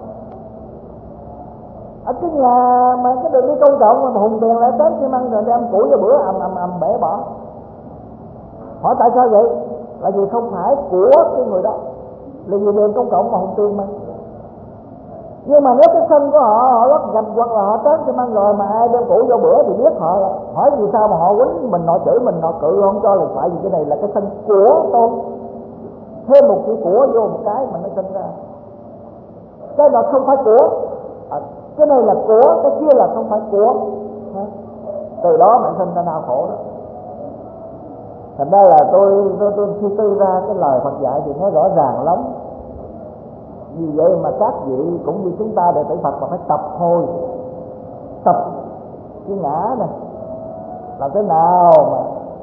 Ở cái nhà mà cái đường đi công cộng mà hùng tiền lại đến xi măng rồi đem củi cho bữa ầm bể bỏ. Hỏi tại sao vậy? Là vì không phải của cái người đó, là vì đường công cộng mà hùng tiền mà. Nhưng mà nếu cái sân của họ lót gạch hoặc là họ tráng cho ăn rồi mà ai đem củ vô bữa thì biết họ hỏi vì sao mà họ quýnh mình, họ chửi mình, họ cự không cho là phải vì cái này là cái sân của tôi, thêm một chữ của vô một cái mà nó sinh ra cái đó không phải của, cái này là của, cái kia là không phải của. Từ đó mà sinh ra đau khổ đó. Thành ra là tôi suy tư ra cái lời Phật dạy thì nói rõ ràng lắm. Vì vậy mà các vị cũng như chúng ta đệ tử Phật mà phải tập thôi, tập cái ngã này làm thế nào mà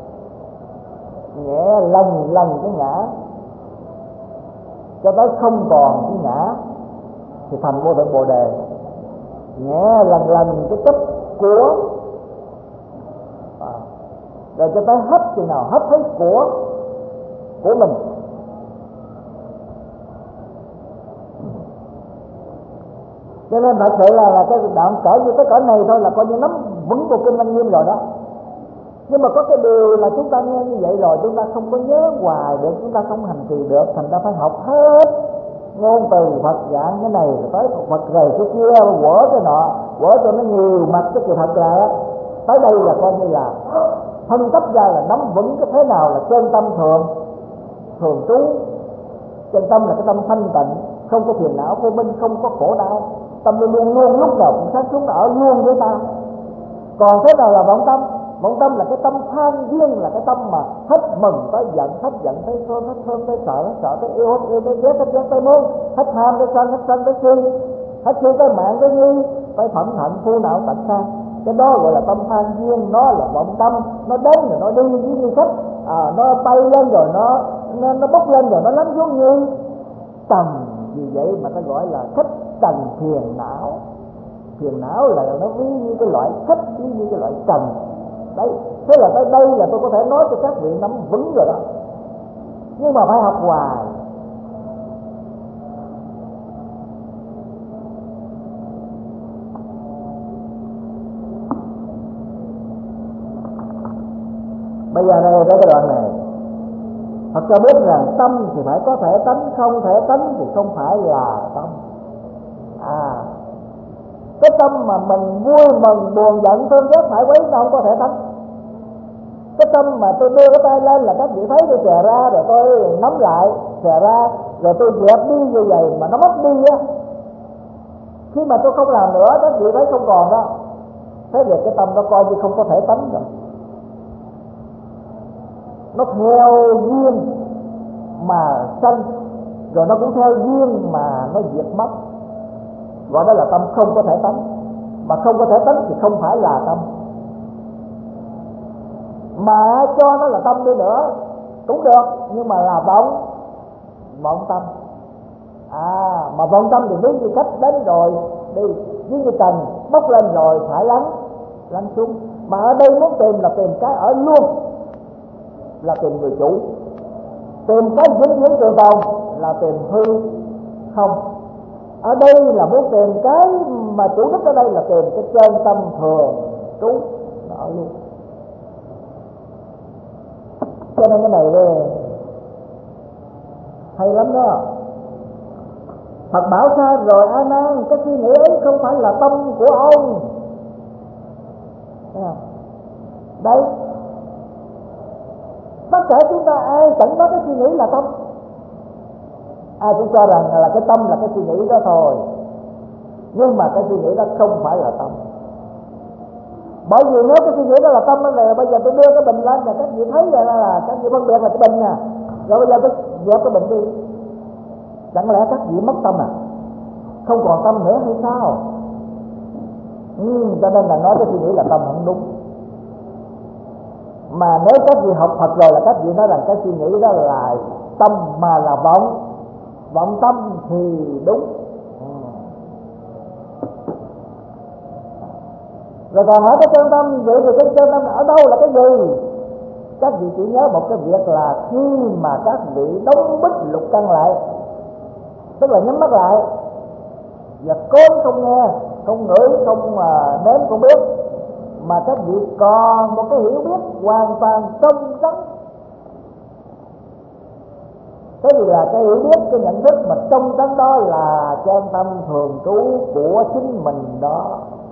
nhẹ lần cái ngã cho tới không còn cái ngã thì thành vô thượng Bồ Đề. Nhẹ lần cái chấp của rồi cho tới hết chừng nào hết thấy của mình. Cho nên thật sự là cái đoạn cỡ như cái cỡ này thôi là coi như nắm vững của kinh Lăng Nghiêm rồi đó. Nhưng mà có cái điều là chúng ta nghe như vậy rồi chúng ta không có nhớ hoài được, chúng ta không hành trì được, thành ra phải học hết ngôn từ Phật giảng cái này rồi tới Phật rầy cái kia, quở cái nọ, quở cho nó nhiều mặt. Cái sự thật là tới đây là coi như là phân tích ra là nắm vững cái thế nào là chân tâm thường trú. Chân tâm là cái tâm thanh tịnh, không có phiền não vô minh, không có khổ đau, tâm luôn lúc nào cũng sáng suốt ở luôn với ta. Còn thế nào là vọng tâm? Vọng tâm là cái tâm than duyên, là cái tâm mà hết mừng tới giận, hết giận tới thương, hết thương tới sợ, hết sợ tới yêu, hết yêu tới ghét, hết ghét tới muốn, hết tham tới sân, hết sân tới si, hết si tới mạng tới nghi, tới phẩm hạnh phu não tận sang. Cái đó gọi là tâm than duyên, nó là vọng tâm. Nó đến rồi nó đi như khách, nó bay lên rồi nó bốc lên rồi nó lắng xuống như trần. Vì vậy mà ta gọi là khách trần phiền não. Phiền não là nó ví như cái loại khách, ví như cái loại trần. Đấy, thế là tới đây là tôi có thể nói cho các vị nắm vững rồi đó. Nhưng mà phải học hoài. Bây giờ đây tới cái đoạn này, Phật cho biết rằng tâm thì phải có thể tánh, không thể tánh thì không phải là tâm. Cái tâm mà mình vui mừng buồn giận thương ghét phải quấy nó không có thể tánh. Cái tâm mà tôi đưa cái tay lên là các vị thấy tôi xòe ra rồi tôi nắm lại, xòe ra rồi tôi dẹp đi như vậy mà nó mất đi á. Khi mà tôi không làm nữa các vị thấy không còn đó. Thế thì cái tâm nó coi như không có thể tánh rồi. Nó theo duyên mà sanh, rồi nó cũng theo duyên mà nó diệt mất. Gọi đó là tâm không có thể tánh. Mà không có thể tánh thì không phải là tâm. Mà cho nó là tâm đi nữa cũng được, nhưng mà là vọng tâm. Mà vọng tâm thì ví như khách đến rồi đi, ví như trần bốc lên rồi phải lắng xuống. Mà ở đây muốn tìm là tìm cái ở luôn, là tìm người chủ. Tìm cái vĩnh trường tồn là tìm hư không. Ở đây là muốn tìm cái mà chủ đích ở đây là tìm cái chân tâm thường trú ở luôn. Cho nên cái này hay lắm đó. Phật bảo sai rồi A Nan, cái suy nghĩ ấy không phải là tâm của ông. Đấy, tất cả chúng ta ai chẳng có cái suy nghĩ là tâm. Ai cũng cho rằng là cái tâm là cái suy nghĩ đó thôi. Nhưng mà cái suy nghĩ đó không phải là tâm. Bởi vì nếu cái suy nghĩ đó là tâm là bây giờ tôi đưa cái bình lên là các vị thấy vậy là các vị phân biệt là cái bình nè. Rồi bây giờ tôi dẹp cái bình đi. Chẳng lẽ các vị mất tâm à? Không còn tâm nữa hay sao? Cho nên là nói cái suy nghĩ là tâm không đúng. Mà nếu các vị học Phật rồi là các vị nói rằng cái suy nghĩ đó là tâm mà là vọng tâm thì đúng. Rồi còn hỏi cái chân tâm, vậy thì cái chân tâm ở đâu là cái gì? Các vị chỉ nhớ một cái việc là khi mà các vị đóng bích lục căn lại, tức là nhắm mắt lại và côn không nghe, không ngửi, không nếm, không biết, mà các vị còn một cái hiểu biết hoàn toàn trong trắng. Cái gì là cái hiểu biết, cái nhận thức mà trong cái đó là chân tâm thường trú của chính mình đó.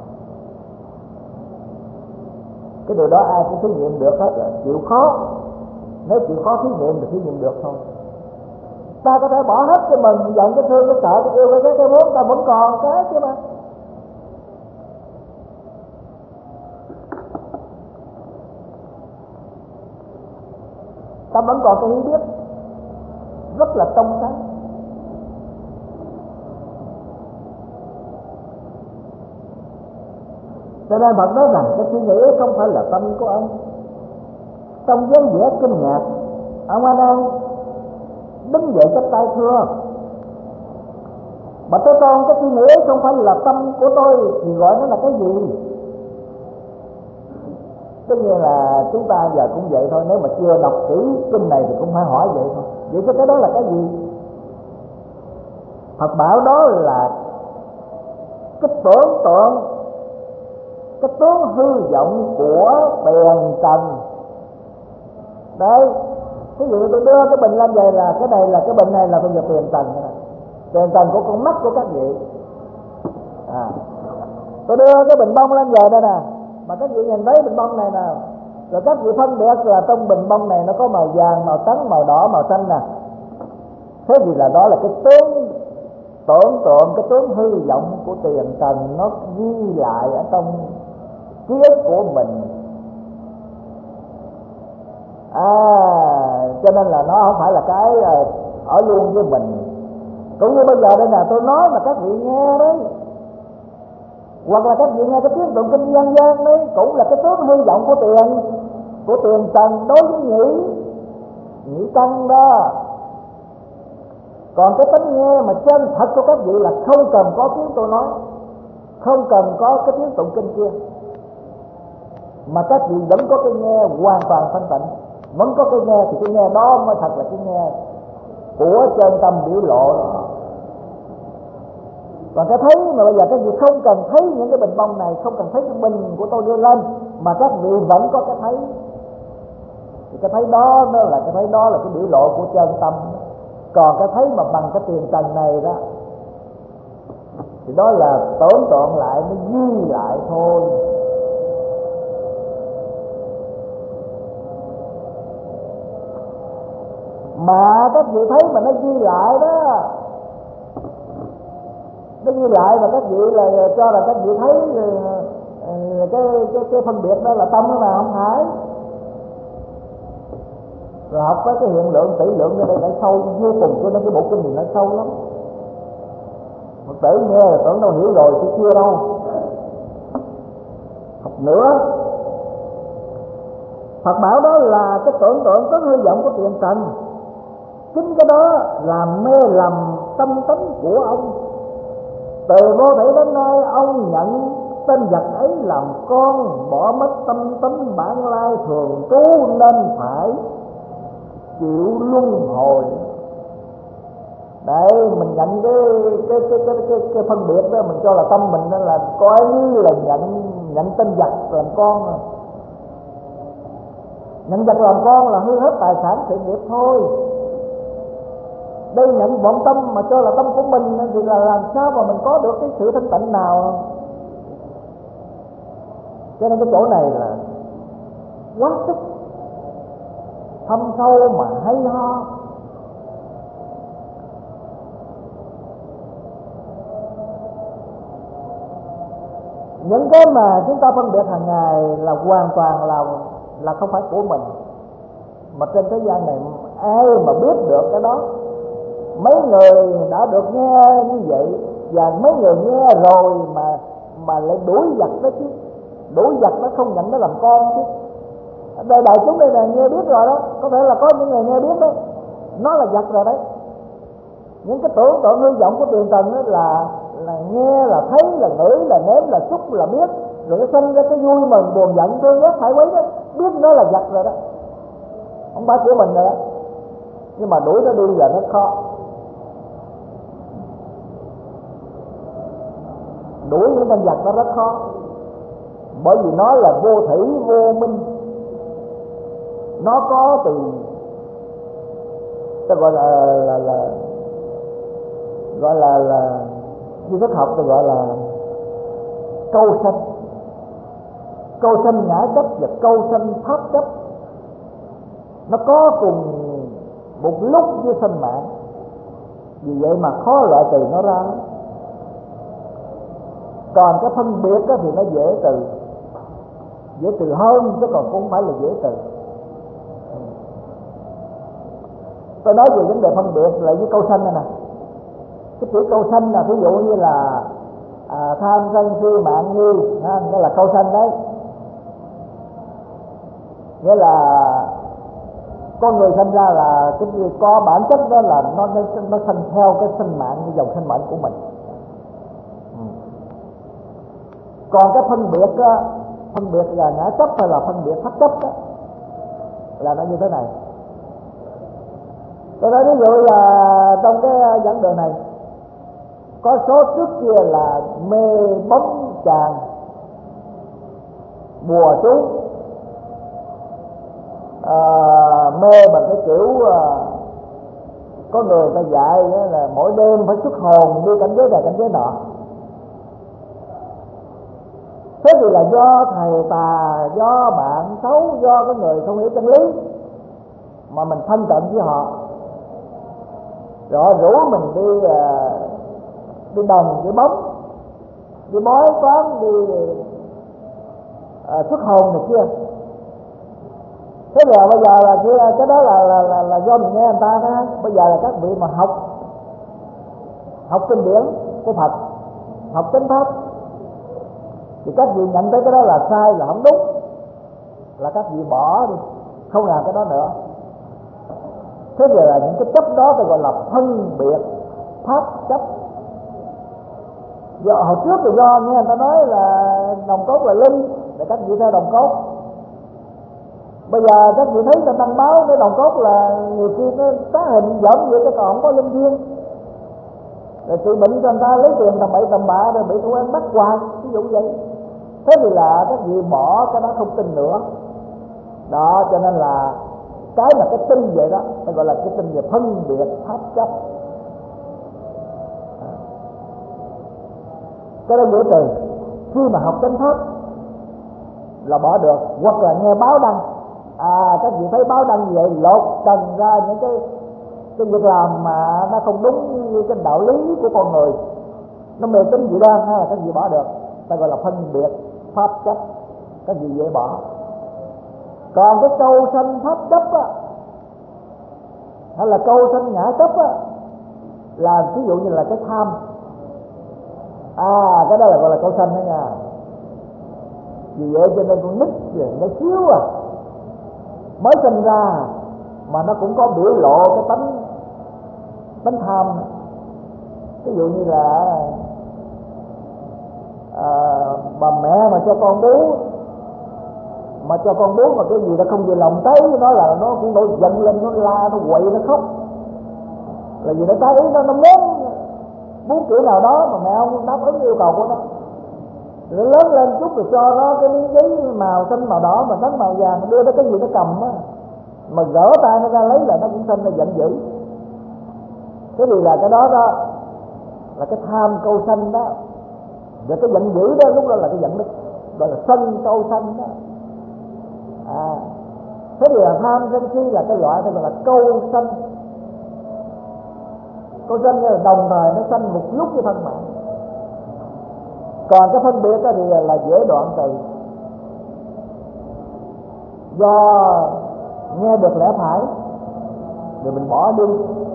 Cái điều đó ai cũng thí nghiệm được hết rồi, chịu khó. Nếu chịu khó thí nghiệm thì thí nghiệm được thôi. Ta có thể bỏ hết cái mừng, giận, cái thương, cái sợ, cái yêu, cái ghét, cái muốn, ta vẫn còn cái chứ mà. Ta vẫn còn cái hiểu biết rất là trong sáng. Cho nên Phật nói rằng cái suy nghĩ không phải là tâm của ông. Trong dáng vẻ kinh ngạc, ông A Nan đứng dậy chắp tay thưa: Bạch Thế Tôn, cái suy nghĩ ấy không phải là tâm của tôi thì gọi nó là cái gì? Tất nhiên là chúng ta giờ cũng vậy thôi, nếu mà chưa đọc kỹ kinh này thì cũng phải hỏi vậy thôi. Vậy cái đó là cái gì? Phật bảo đó là cái tưởng tượng, cái tướng hư vọng của tiền trần. Đấy, ví dụ tôi đưa cái bình lên vậy là cái này là cái bình này là bây giờ tiền trần này. Tiền trần của con mắt của các vị. Tôi đưa cái bình bông lên vậy đây nè, mà các vị nhìn thấy bình bông này nè, rồi các vị phân biệt là trong bình bông này nó có màu vàng, màu trắng, màu đỏ, màu xanh nè. Thế thì là đó là cái tướng tưởng tượng, cái tướng hư vọng của tiền trần nó ghi lại ở trong ký ức của mình. Cho nên là nó không phải là cái ở luôn với mình. Cũng như bây giờ đây nè, tôi nói mà các vị nghe đấy, hoặc là các vị nghe cái tiếng tụng kinh dân gian đấy, cũng là cái tướng hư vọng của tiền trần đối với nhĩ căn đó. Còn cái tánh nghe mà chân thật của các vị là không cần có tiếng tôi nói, không cần có cái tiếng tụng kinh kia, mà các vị vẫn có cái nghe hoàn toàn thanh tịnh, vẫn có cái nghe, thì cái nghe đó mới thật là cái nghe của chân tâm biểu lộ đó. Còn cái thấy mà bây giờ các vị không cần thấy những cái bình bông này, không cần thấy cái bình của tôi đưa lên, mà các vị vẫn có cái thấy, thì cái thấy đó nó là cái thấy đó là cái biểu lộ của chân tâm. Còn cái thấy mà bằng cái tiền trần này đó thì đó là tưởng tượng lại, nó ghi lại thôi. Mà các vị thấy mà nó ghi lại đó, nó ghi lại mà các vị là cho là các vị thấy cái phân biệt đó là tâm đó mà không phải. Rồi học với cái hiện lượng tỷ lượng ở đây đã sâu vô cùng, cho nên cái bộ kinh này nó sâu lắm. Phật tử nghe là tưởng đâu hiểu rồi chứ chưa đâu. Học nữa, Phật bảo đó là cái tưởng tượng có hư vọng của tiền trần. Chính cái đó làm mê lầm tâm tánh của ông. Từ vô thể đến nay ông nhận tên vật ấy làm con, bỏ mất tâm tánh bản lai thường trú, nên phải chịu luân hồi. Đấy, mình nhận cái phân biệt đó, mình cho là tâm mình đó là coi như là nhận tên vật làm con rồi. Nhận vật làm con là hư hết tài sản sự nghiệp thôi. Đây nhận vọng tâm mà cho là tâm của mình thì là làm sao mà mình có được cái sự thanh tịnh nào. Cho nên cái chỗ này là quá sức thâm sâu mà hay ho. Những cái mà chúng ta phân biệt hàng ngày là hoàn toàn là không phải của mình. Mà trên thế gian này ai mà biết được cái đó? Mấy người đã được nghe như vậy, và mấy người nghe rồi mà lại đuổi giặc đó chứ, đuổi giặc nó không nhận nó làm con chứ. Đây đại chúng đây là nghe biết rồi đó, có thể là có những người nghe biết đấy, nó là giặc rồi đấy. Những cái tưởng tượng hư vọng của tiền trần đó là nghe, là thấy, là ngửi, là nếm, là xúc, là biết, rồi nó sinh ra cái vui mừng, buồn giận, thương ghét, phải quấy đó, biết nó là giặc rồi đó, không phải của mình rồi đó. Nhưng mà đuổi nó đi là nó khó. Đuổi những con vật nó rất khó, bởi vì nó là vô thủy vô minh. Nó có từ ta gọi là di thức học, ta gọi là câu sanh ngã chấp và câu sanh pháp chấp. Nó có cùng một lúc với sanh mạng, vì vậy mà khó loại trừ nó ra. Còn cái phân biệt thì nó dễ trừ hơn, chứ còn cũng không phải là dễ trừ. Tôi nói về vấn đề phân biệt lại với câu sanh này nè. Cái chữ câu sanh là ví dụ như là tham sân si mạng nghi, đó là câu sanh đấy. Nghĩa là con người sinh ra là cái có bản chất đó là nó sanh theo cái sinh mạng, cái dòng sinh mệnh của mình. Còn cái phân biệt là ngã chấp hay là phân biệt pháp chấp đó, là nó như thế này. Tôi nói ví dụ là trong cái vấn đề này, có số trước kia là mê bóng chàng, bùa chú, mê bằng cái kiểu có người ta dạy là mỗi đêm phải xuất hồn đi cảnh giới này cảnh giới nọ. Thế thì là do thầy tà, do bạn xấu, do cái người không hiểu chân lý mà mình thân cận với họ, rồi rủ mình đi đồng, đi bóng, đi bói toán, đi xuất hồn này kia. Thế giờ bây giờ là cái đó là do mình nghe người ta đó. Bây giờ là các vị mà học kinh điển của Phật, học chánh pháp, thì các vị nhận thấy cái đó là sai, là không đúng, là các vị bỏ đi, không làm cái đó nữa. Thế giờ là những cái chấp đó tôi gọi là phân biệt pháp chấp. Do hồi trước thì do nghe người ta nói là đồng cốt là linh, để các vị theo đồng cốt. Bây giờ các vị thấy ta đăng báo cái đồng cốt là nhiều khi nó tá hình giống vậy, chứ còn không có linh thiêng. Rồi trị bệnh cho người ta lấy tiền tầm bậy tầm bạ, rồi bị công an bắt hoài, ví dụ vậy. Thế thì là các vị bỏ cái đó, không tin nữa. Đó, cho nên là cái mà cái tin vậy đó, nó gọi là cái tin về phân biệt pháp chấp. Cái đó dễ trừ. Khi mà học chánh pháp là bỏ được. Hoặc là nghe báo đăng, các vị thấy báo đăng vậy lột trần ra những cái việc làm mà nó không đúng như cái đạo lý của con người, nó mê tín dị đoan, là các vị bỏ được. Ta gọi là phân biệt pháp chấp, các vị dễ bỏ. Còn cái câu sanh pháp chấp á, hay là câu sanh ngã chấp á, là ví dụ như là cái tham. Cái đó là gọi là câu sanh đó nha. Vì vậy cho nên con nít nó xíu mới sinh ra mà nó cũng có biểu lộ cái tánh tham. Ví dụ như là bà mẹ mà cho con bú, mà cái gì nó không vừa lòng tới nó là nó cũng nổi giận lên, nó la, nó quậy, nó khóc. Là vì nó trái ý nó muốn kiểu nào đó mà mẹ không đáp ứng yêu cầu của nó. Rồi nó lớn lên chút rồi cho nó cái miếng giấy màu xanh, màu đỏ, mà xanh màu vàng, đưa nó cái gì nó cầm á, mà gỡ tay nó ra lấy là nó cũng xanh, nó giận dữ. Thế thì là cái đó là cái tham câu sanh đó. Và cái giận dữ đó lúc đó là cái giận đức, gọi là sân câu sanh đó. Thế thì là tham sân si là cái loại gọi là câu sanh. Câu sanh là đồng thời nó sanh một lúc với thân mạng. Còn cái phân biệt thì là dễ đoạn trừ. Do nghe được lẽ phải rồi mình bỏ đi.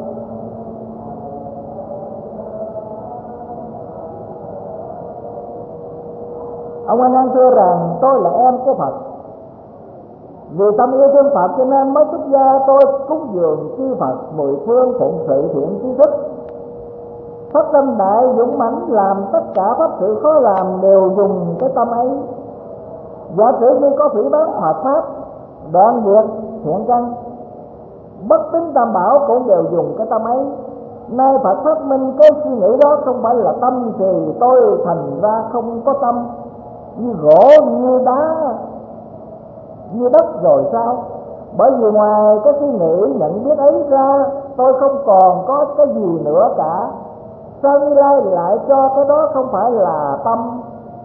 Ông Anh An thưa rằng tôi là em của Phật, vì tâm yêu thương Phật cho nên mới xuất gia tôi cúng dường chư Phật mười phương phụng sự thiện tri thức. Phát tâm đại dũng mãnh làm tất cả pháp sự khó làm đều dùng cái tâm ấy. Giả sử như có phỉ báng Phật pháp, đoạn diệt thiện căn, bất tín tam bảo cũng đều dùng cái tâm ấy. Nay Phật phát minh cái suy nghĩ đó không phải là tâm thì tôi thành ra không có tâm, như gỗ, như đá, như đất rồi sao? Bởi vì ngoài cái suy nghĩ nhận biết ấy ra, tôi không còn có cái gì nữa cả. Sao Như Lai lại cho cái đó không phải là tâm?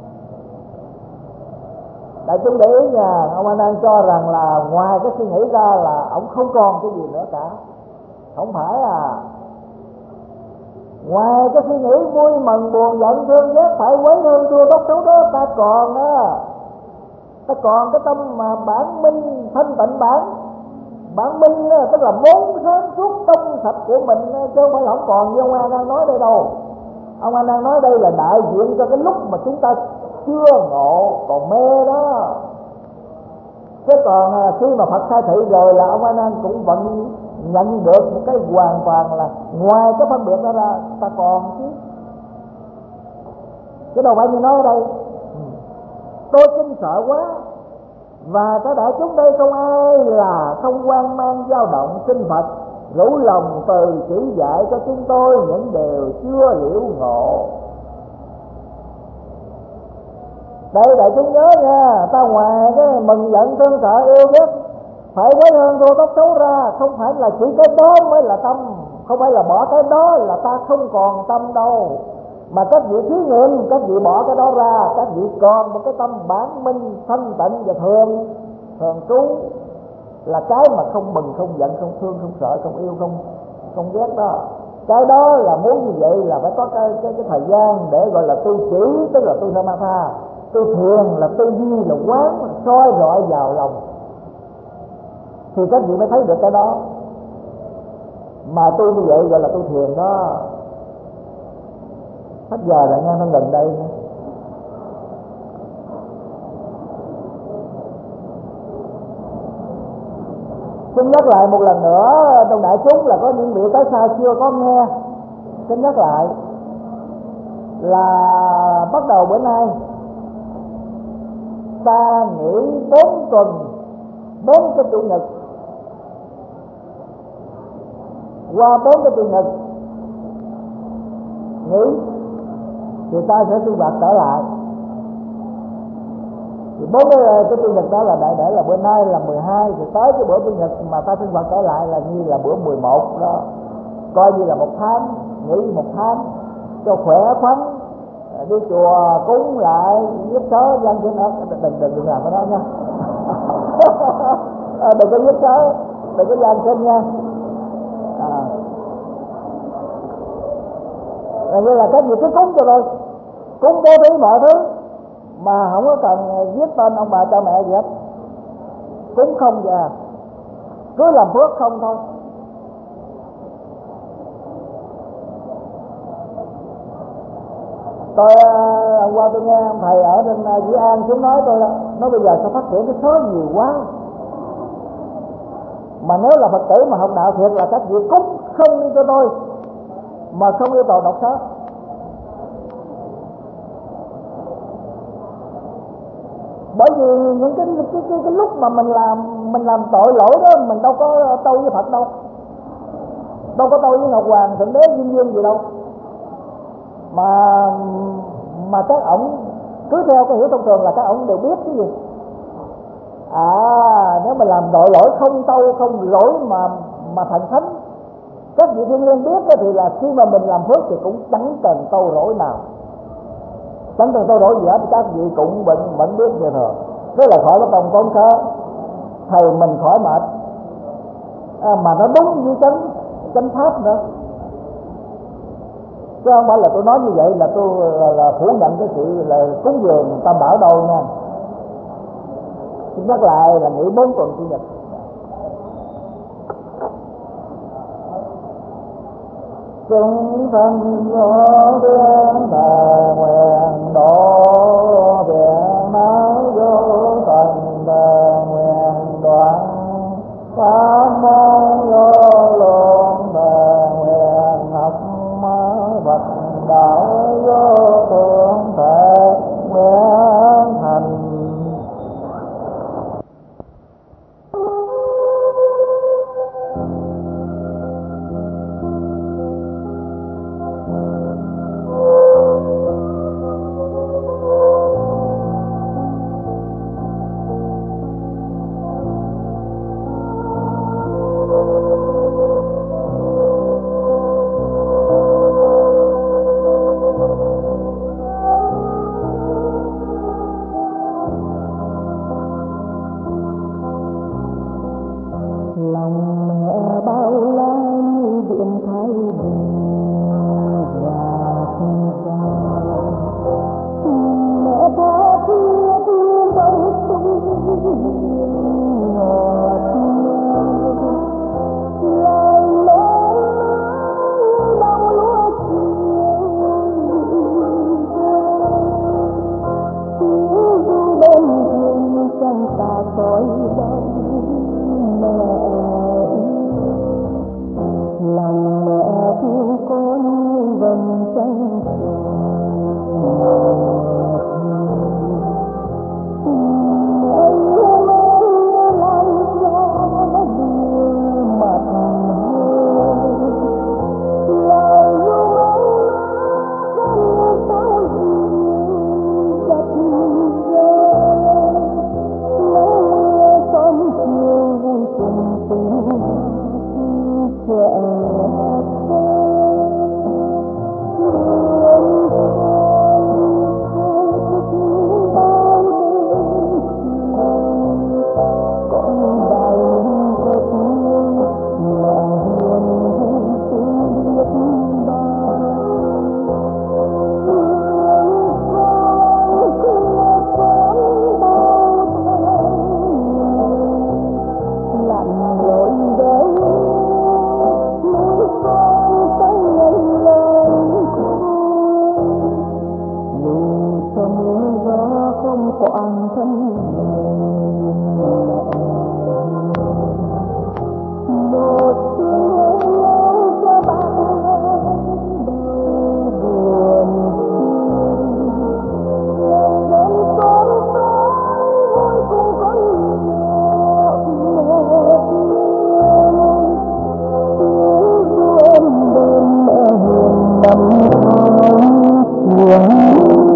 Đại chúng để ý nha, ông A Nan cho rằng là ngoài cái suy nghĩ ra là ông không còn cái gì nữa cả. Không phải à. Ngoài cái suy nghĩ vui mừng buồn giận thương ghét phải quấy hương thua tốt xấu đó, ta còn ta còn cái tâm mà bản minh thanh tịnh bản minh đó, tức là vốn sáng suốt trong sạch của mình, chứ không phải là không còn như ông A Nan nói đây đâu. Ông A Nan nói đây là đại diện cho cái lúc mà chúng ta chưa ngộ còn mê đó. Chứ còn khi mà Phật khai thị rồi là ông A Nan cũng vẫn nhận được một cái hoàn toàn là ngoài cái phân biệt đó ra ta còn chứ đâu phải như nói ở đây. Tôi kinh sợ quá, và các đại chúng đây không ai là không hoang mang dao động xin Phật rủ lòng từ chỉ dạy cho chúng tôi những điều chưa hiểu ngộ. Đây đại chúng nhớ nha, ta ngoài cái mừng giận thương sợ yêu ghét phải quấy hơn thua tốt xấu ra, không phải là chỉ cái đó mới là tâm, không phải là bỏ cái đó là ta không còn tâm đâu. Mà các vị thí nghiệm, các vị bỏ cái đó ra, các vị còn một cái tâm bản minh thanh tịnh và thường trú, là cái mà không mừng không giận không thương không sợ không yêu không ghét đó. Cái đó là muốn như vậy là phải có cái thời gian để gọi là tu chỉ, tức là tu samatha. Tu thiền là tư duy, là quán, là soi rọi vào lòng, thì các vị mới thấy được cái đó. Mà tu như vậy gọi là tu thiền đó. Hết giờ rồi nha, nó gần đây nha. Xin nhắc lại một lần nữa trong đại chúng là có những vị tới xa chưa có nghe. Xin nhắc lại là bắt đầu bữa nay ta nghỉ 4 tuần, 4 cái chủ nhật. Qua 4 cái chủ nhật nghỉ thì ta sẽ sinh hoạt trở lại. Thì 4 cái chủ nhật đó là đại để là bữa nay là 12, thì tới cái bữa chủ nhật mà ta sinh hoạt trở lại là như là bữa 11 đó, coi như là 1 tháng, nghỉ 1 tháng cho khỏe khoắn, đi chùa cúng lại giúp sớ dân sinh ớt. Đừng làm cái đó nha. Đừng có giúp sớ, đừng có dân sinh nha. Như là các vị cứ cúng cho tôi, cúng bố thí mọi thứ mà không có cần viết tên ông bà cha mẹ gì hết, cúng không và cứ làm phước không thôi. Tôi hôm qua tôi nghe ông thầy ở trên Dĩ An xuống nói tôi đó, nói bây giờ sao phát triển cái số nhiều quá, mà nếu là Phật tử mà học đạo thiệt là các vị cúng không đi cho tôi mà không yêu cầu đọc sách. Bởi vì những cái lúc mà mình làm tội lỗi đó, mình đâu có tâu với Phật đâu, đâu có tâu với Ngọc Hoàng Thượng Đế Diêm Dương gì đâu, mà các ổng cứ theo cái hiểu thông thường là các ổng đều biết cái gì. Nếu mà làm tội lỗi không tâu không lỗi mà thành thánh, các vị thiên liên biết thì là khi mà mình làm phước thì cũng chẳng cần tâu lỗi nào, chẳng cần tâu lỗi gì hết, các vị cũng vẫn biết như thường. Thế là khỏi có tông tốn khớ, thầy mình khỏi mệt, mà nó đúng với chánh pháp nữa. Chứ không phải là tôi nói như vậy là tôi là phủ nhận cái sự là cúng dường tam bảo đâu nha. Nhắc lại là nghỉ 4 tuần chủ nhật. Chúng thân vô biên bề nguyện độ, biển máu vô phần bề nguyện đoạn, pháp môn vô lượng bề nguyện học Phật đạo vô thượng thể nguyện thành.
toàn thân một tiếng cho bạn đầu buồn đến con vui cùng con tiếng đêm đêm hiền nằm trong chuồng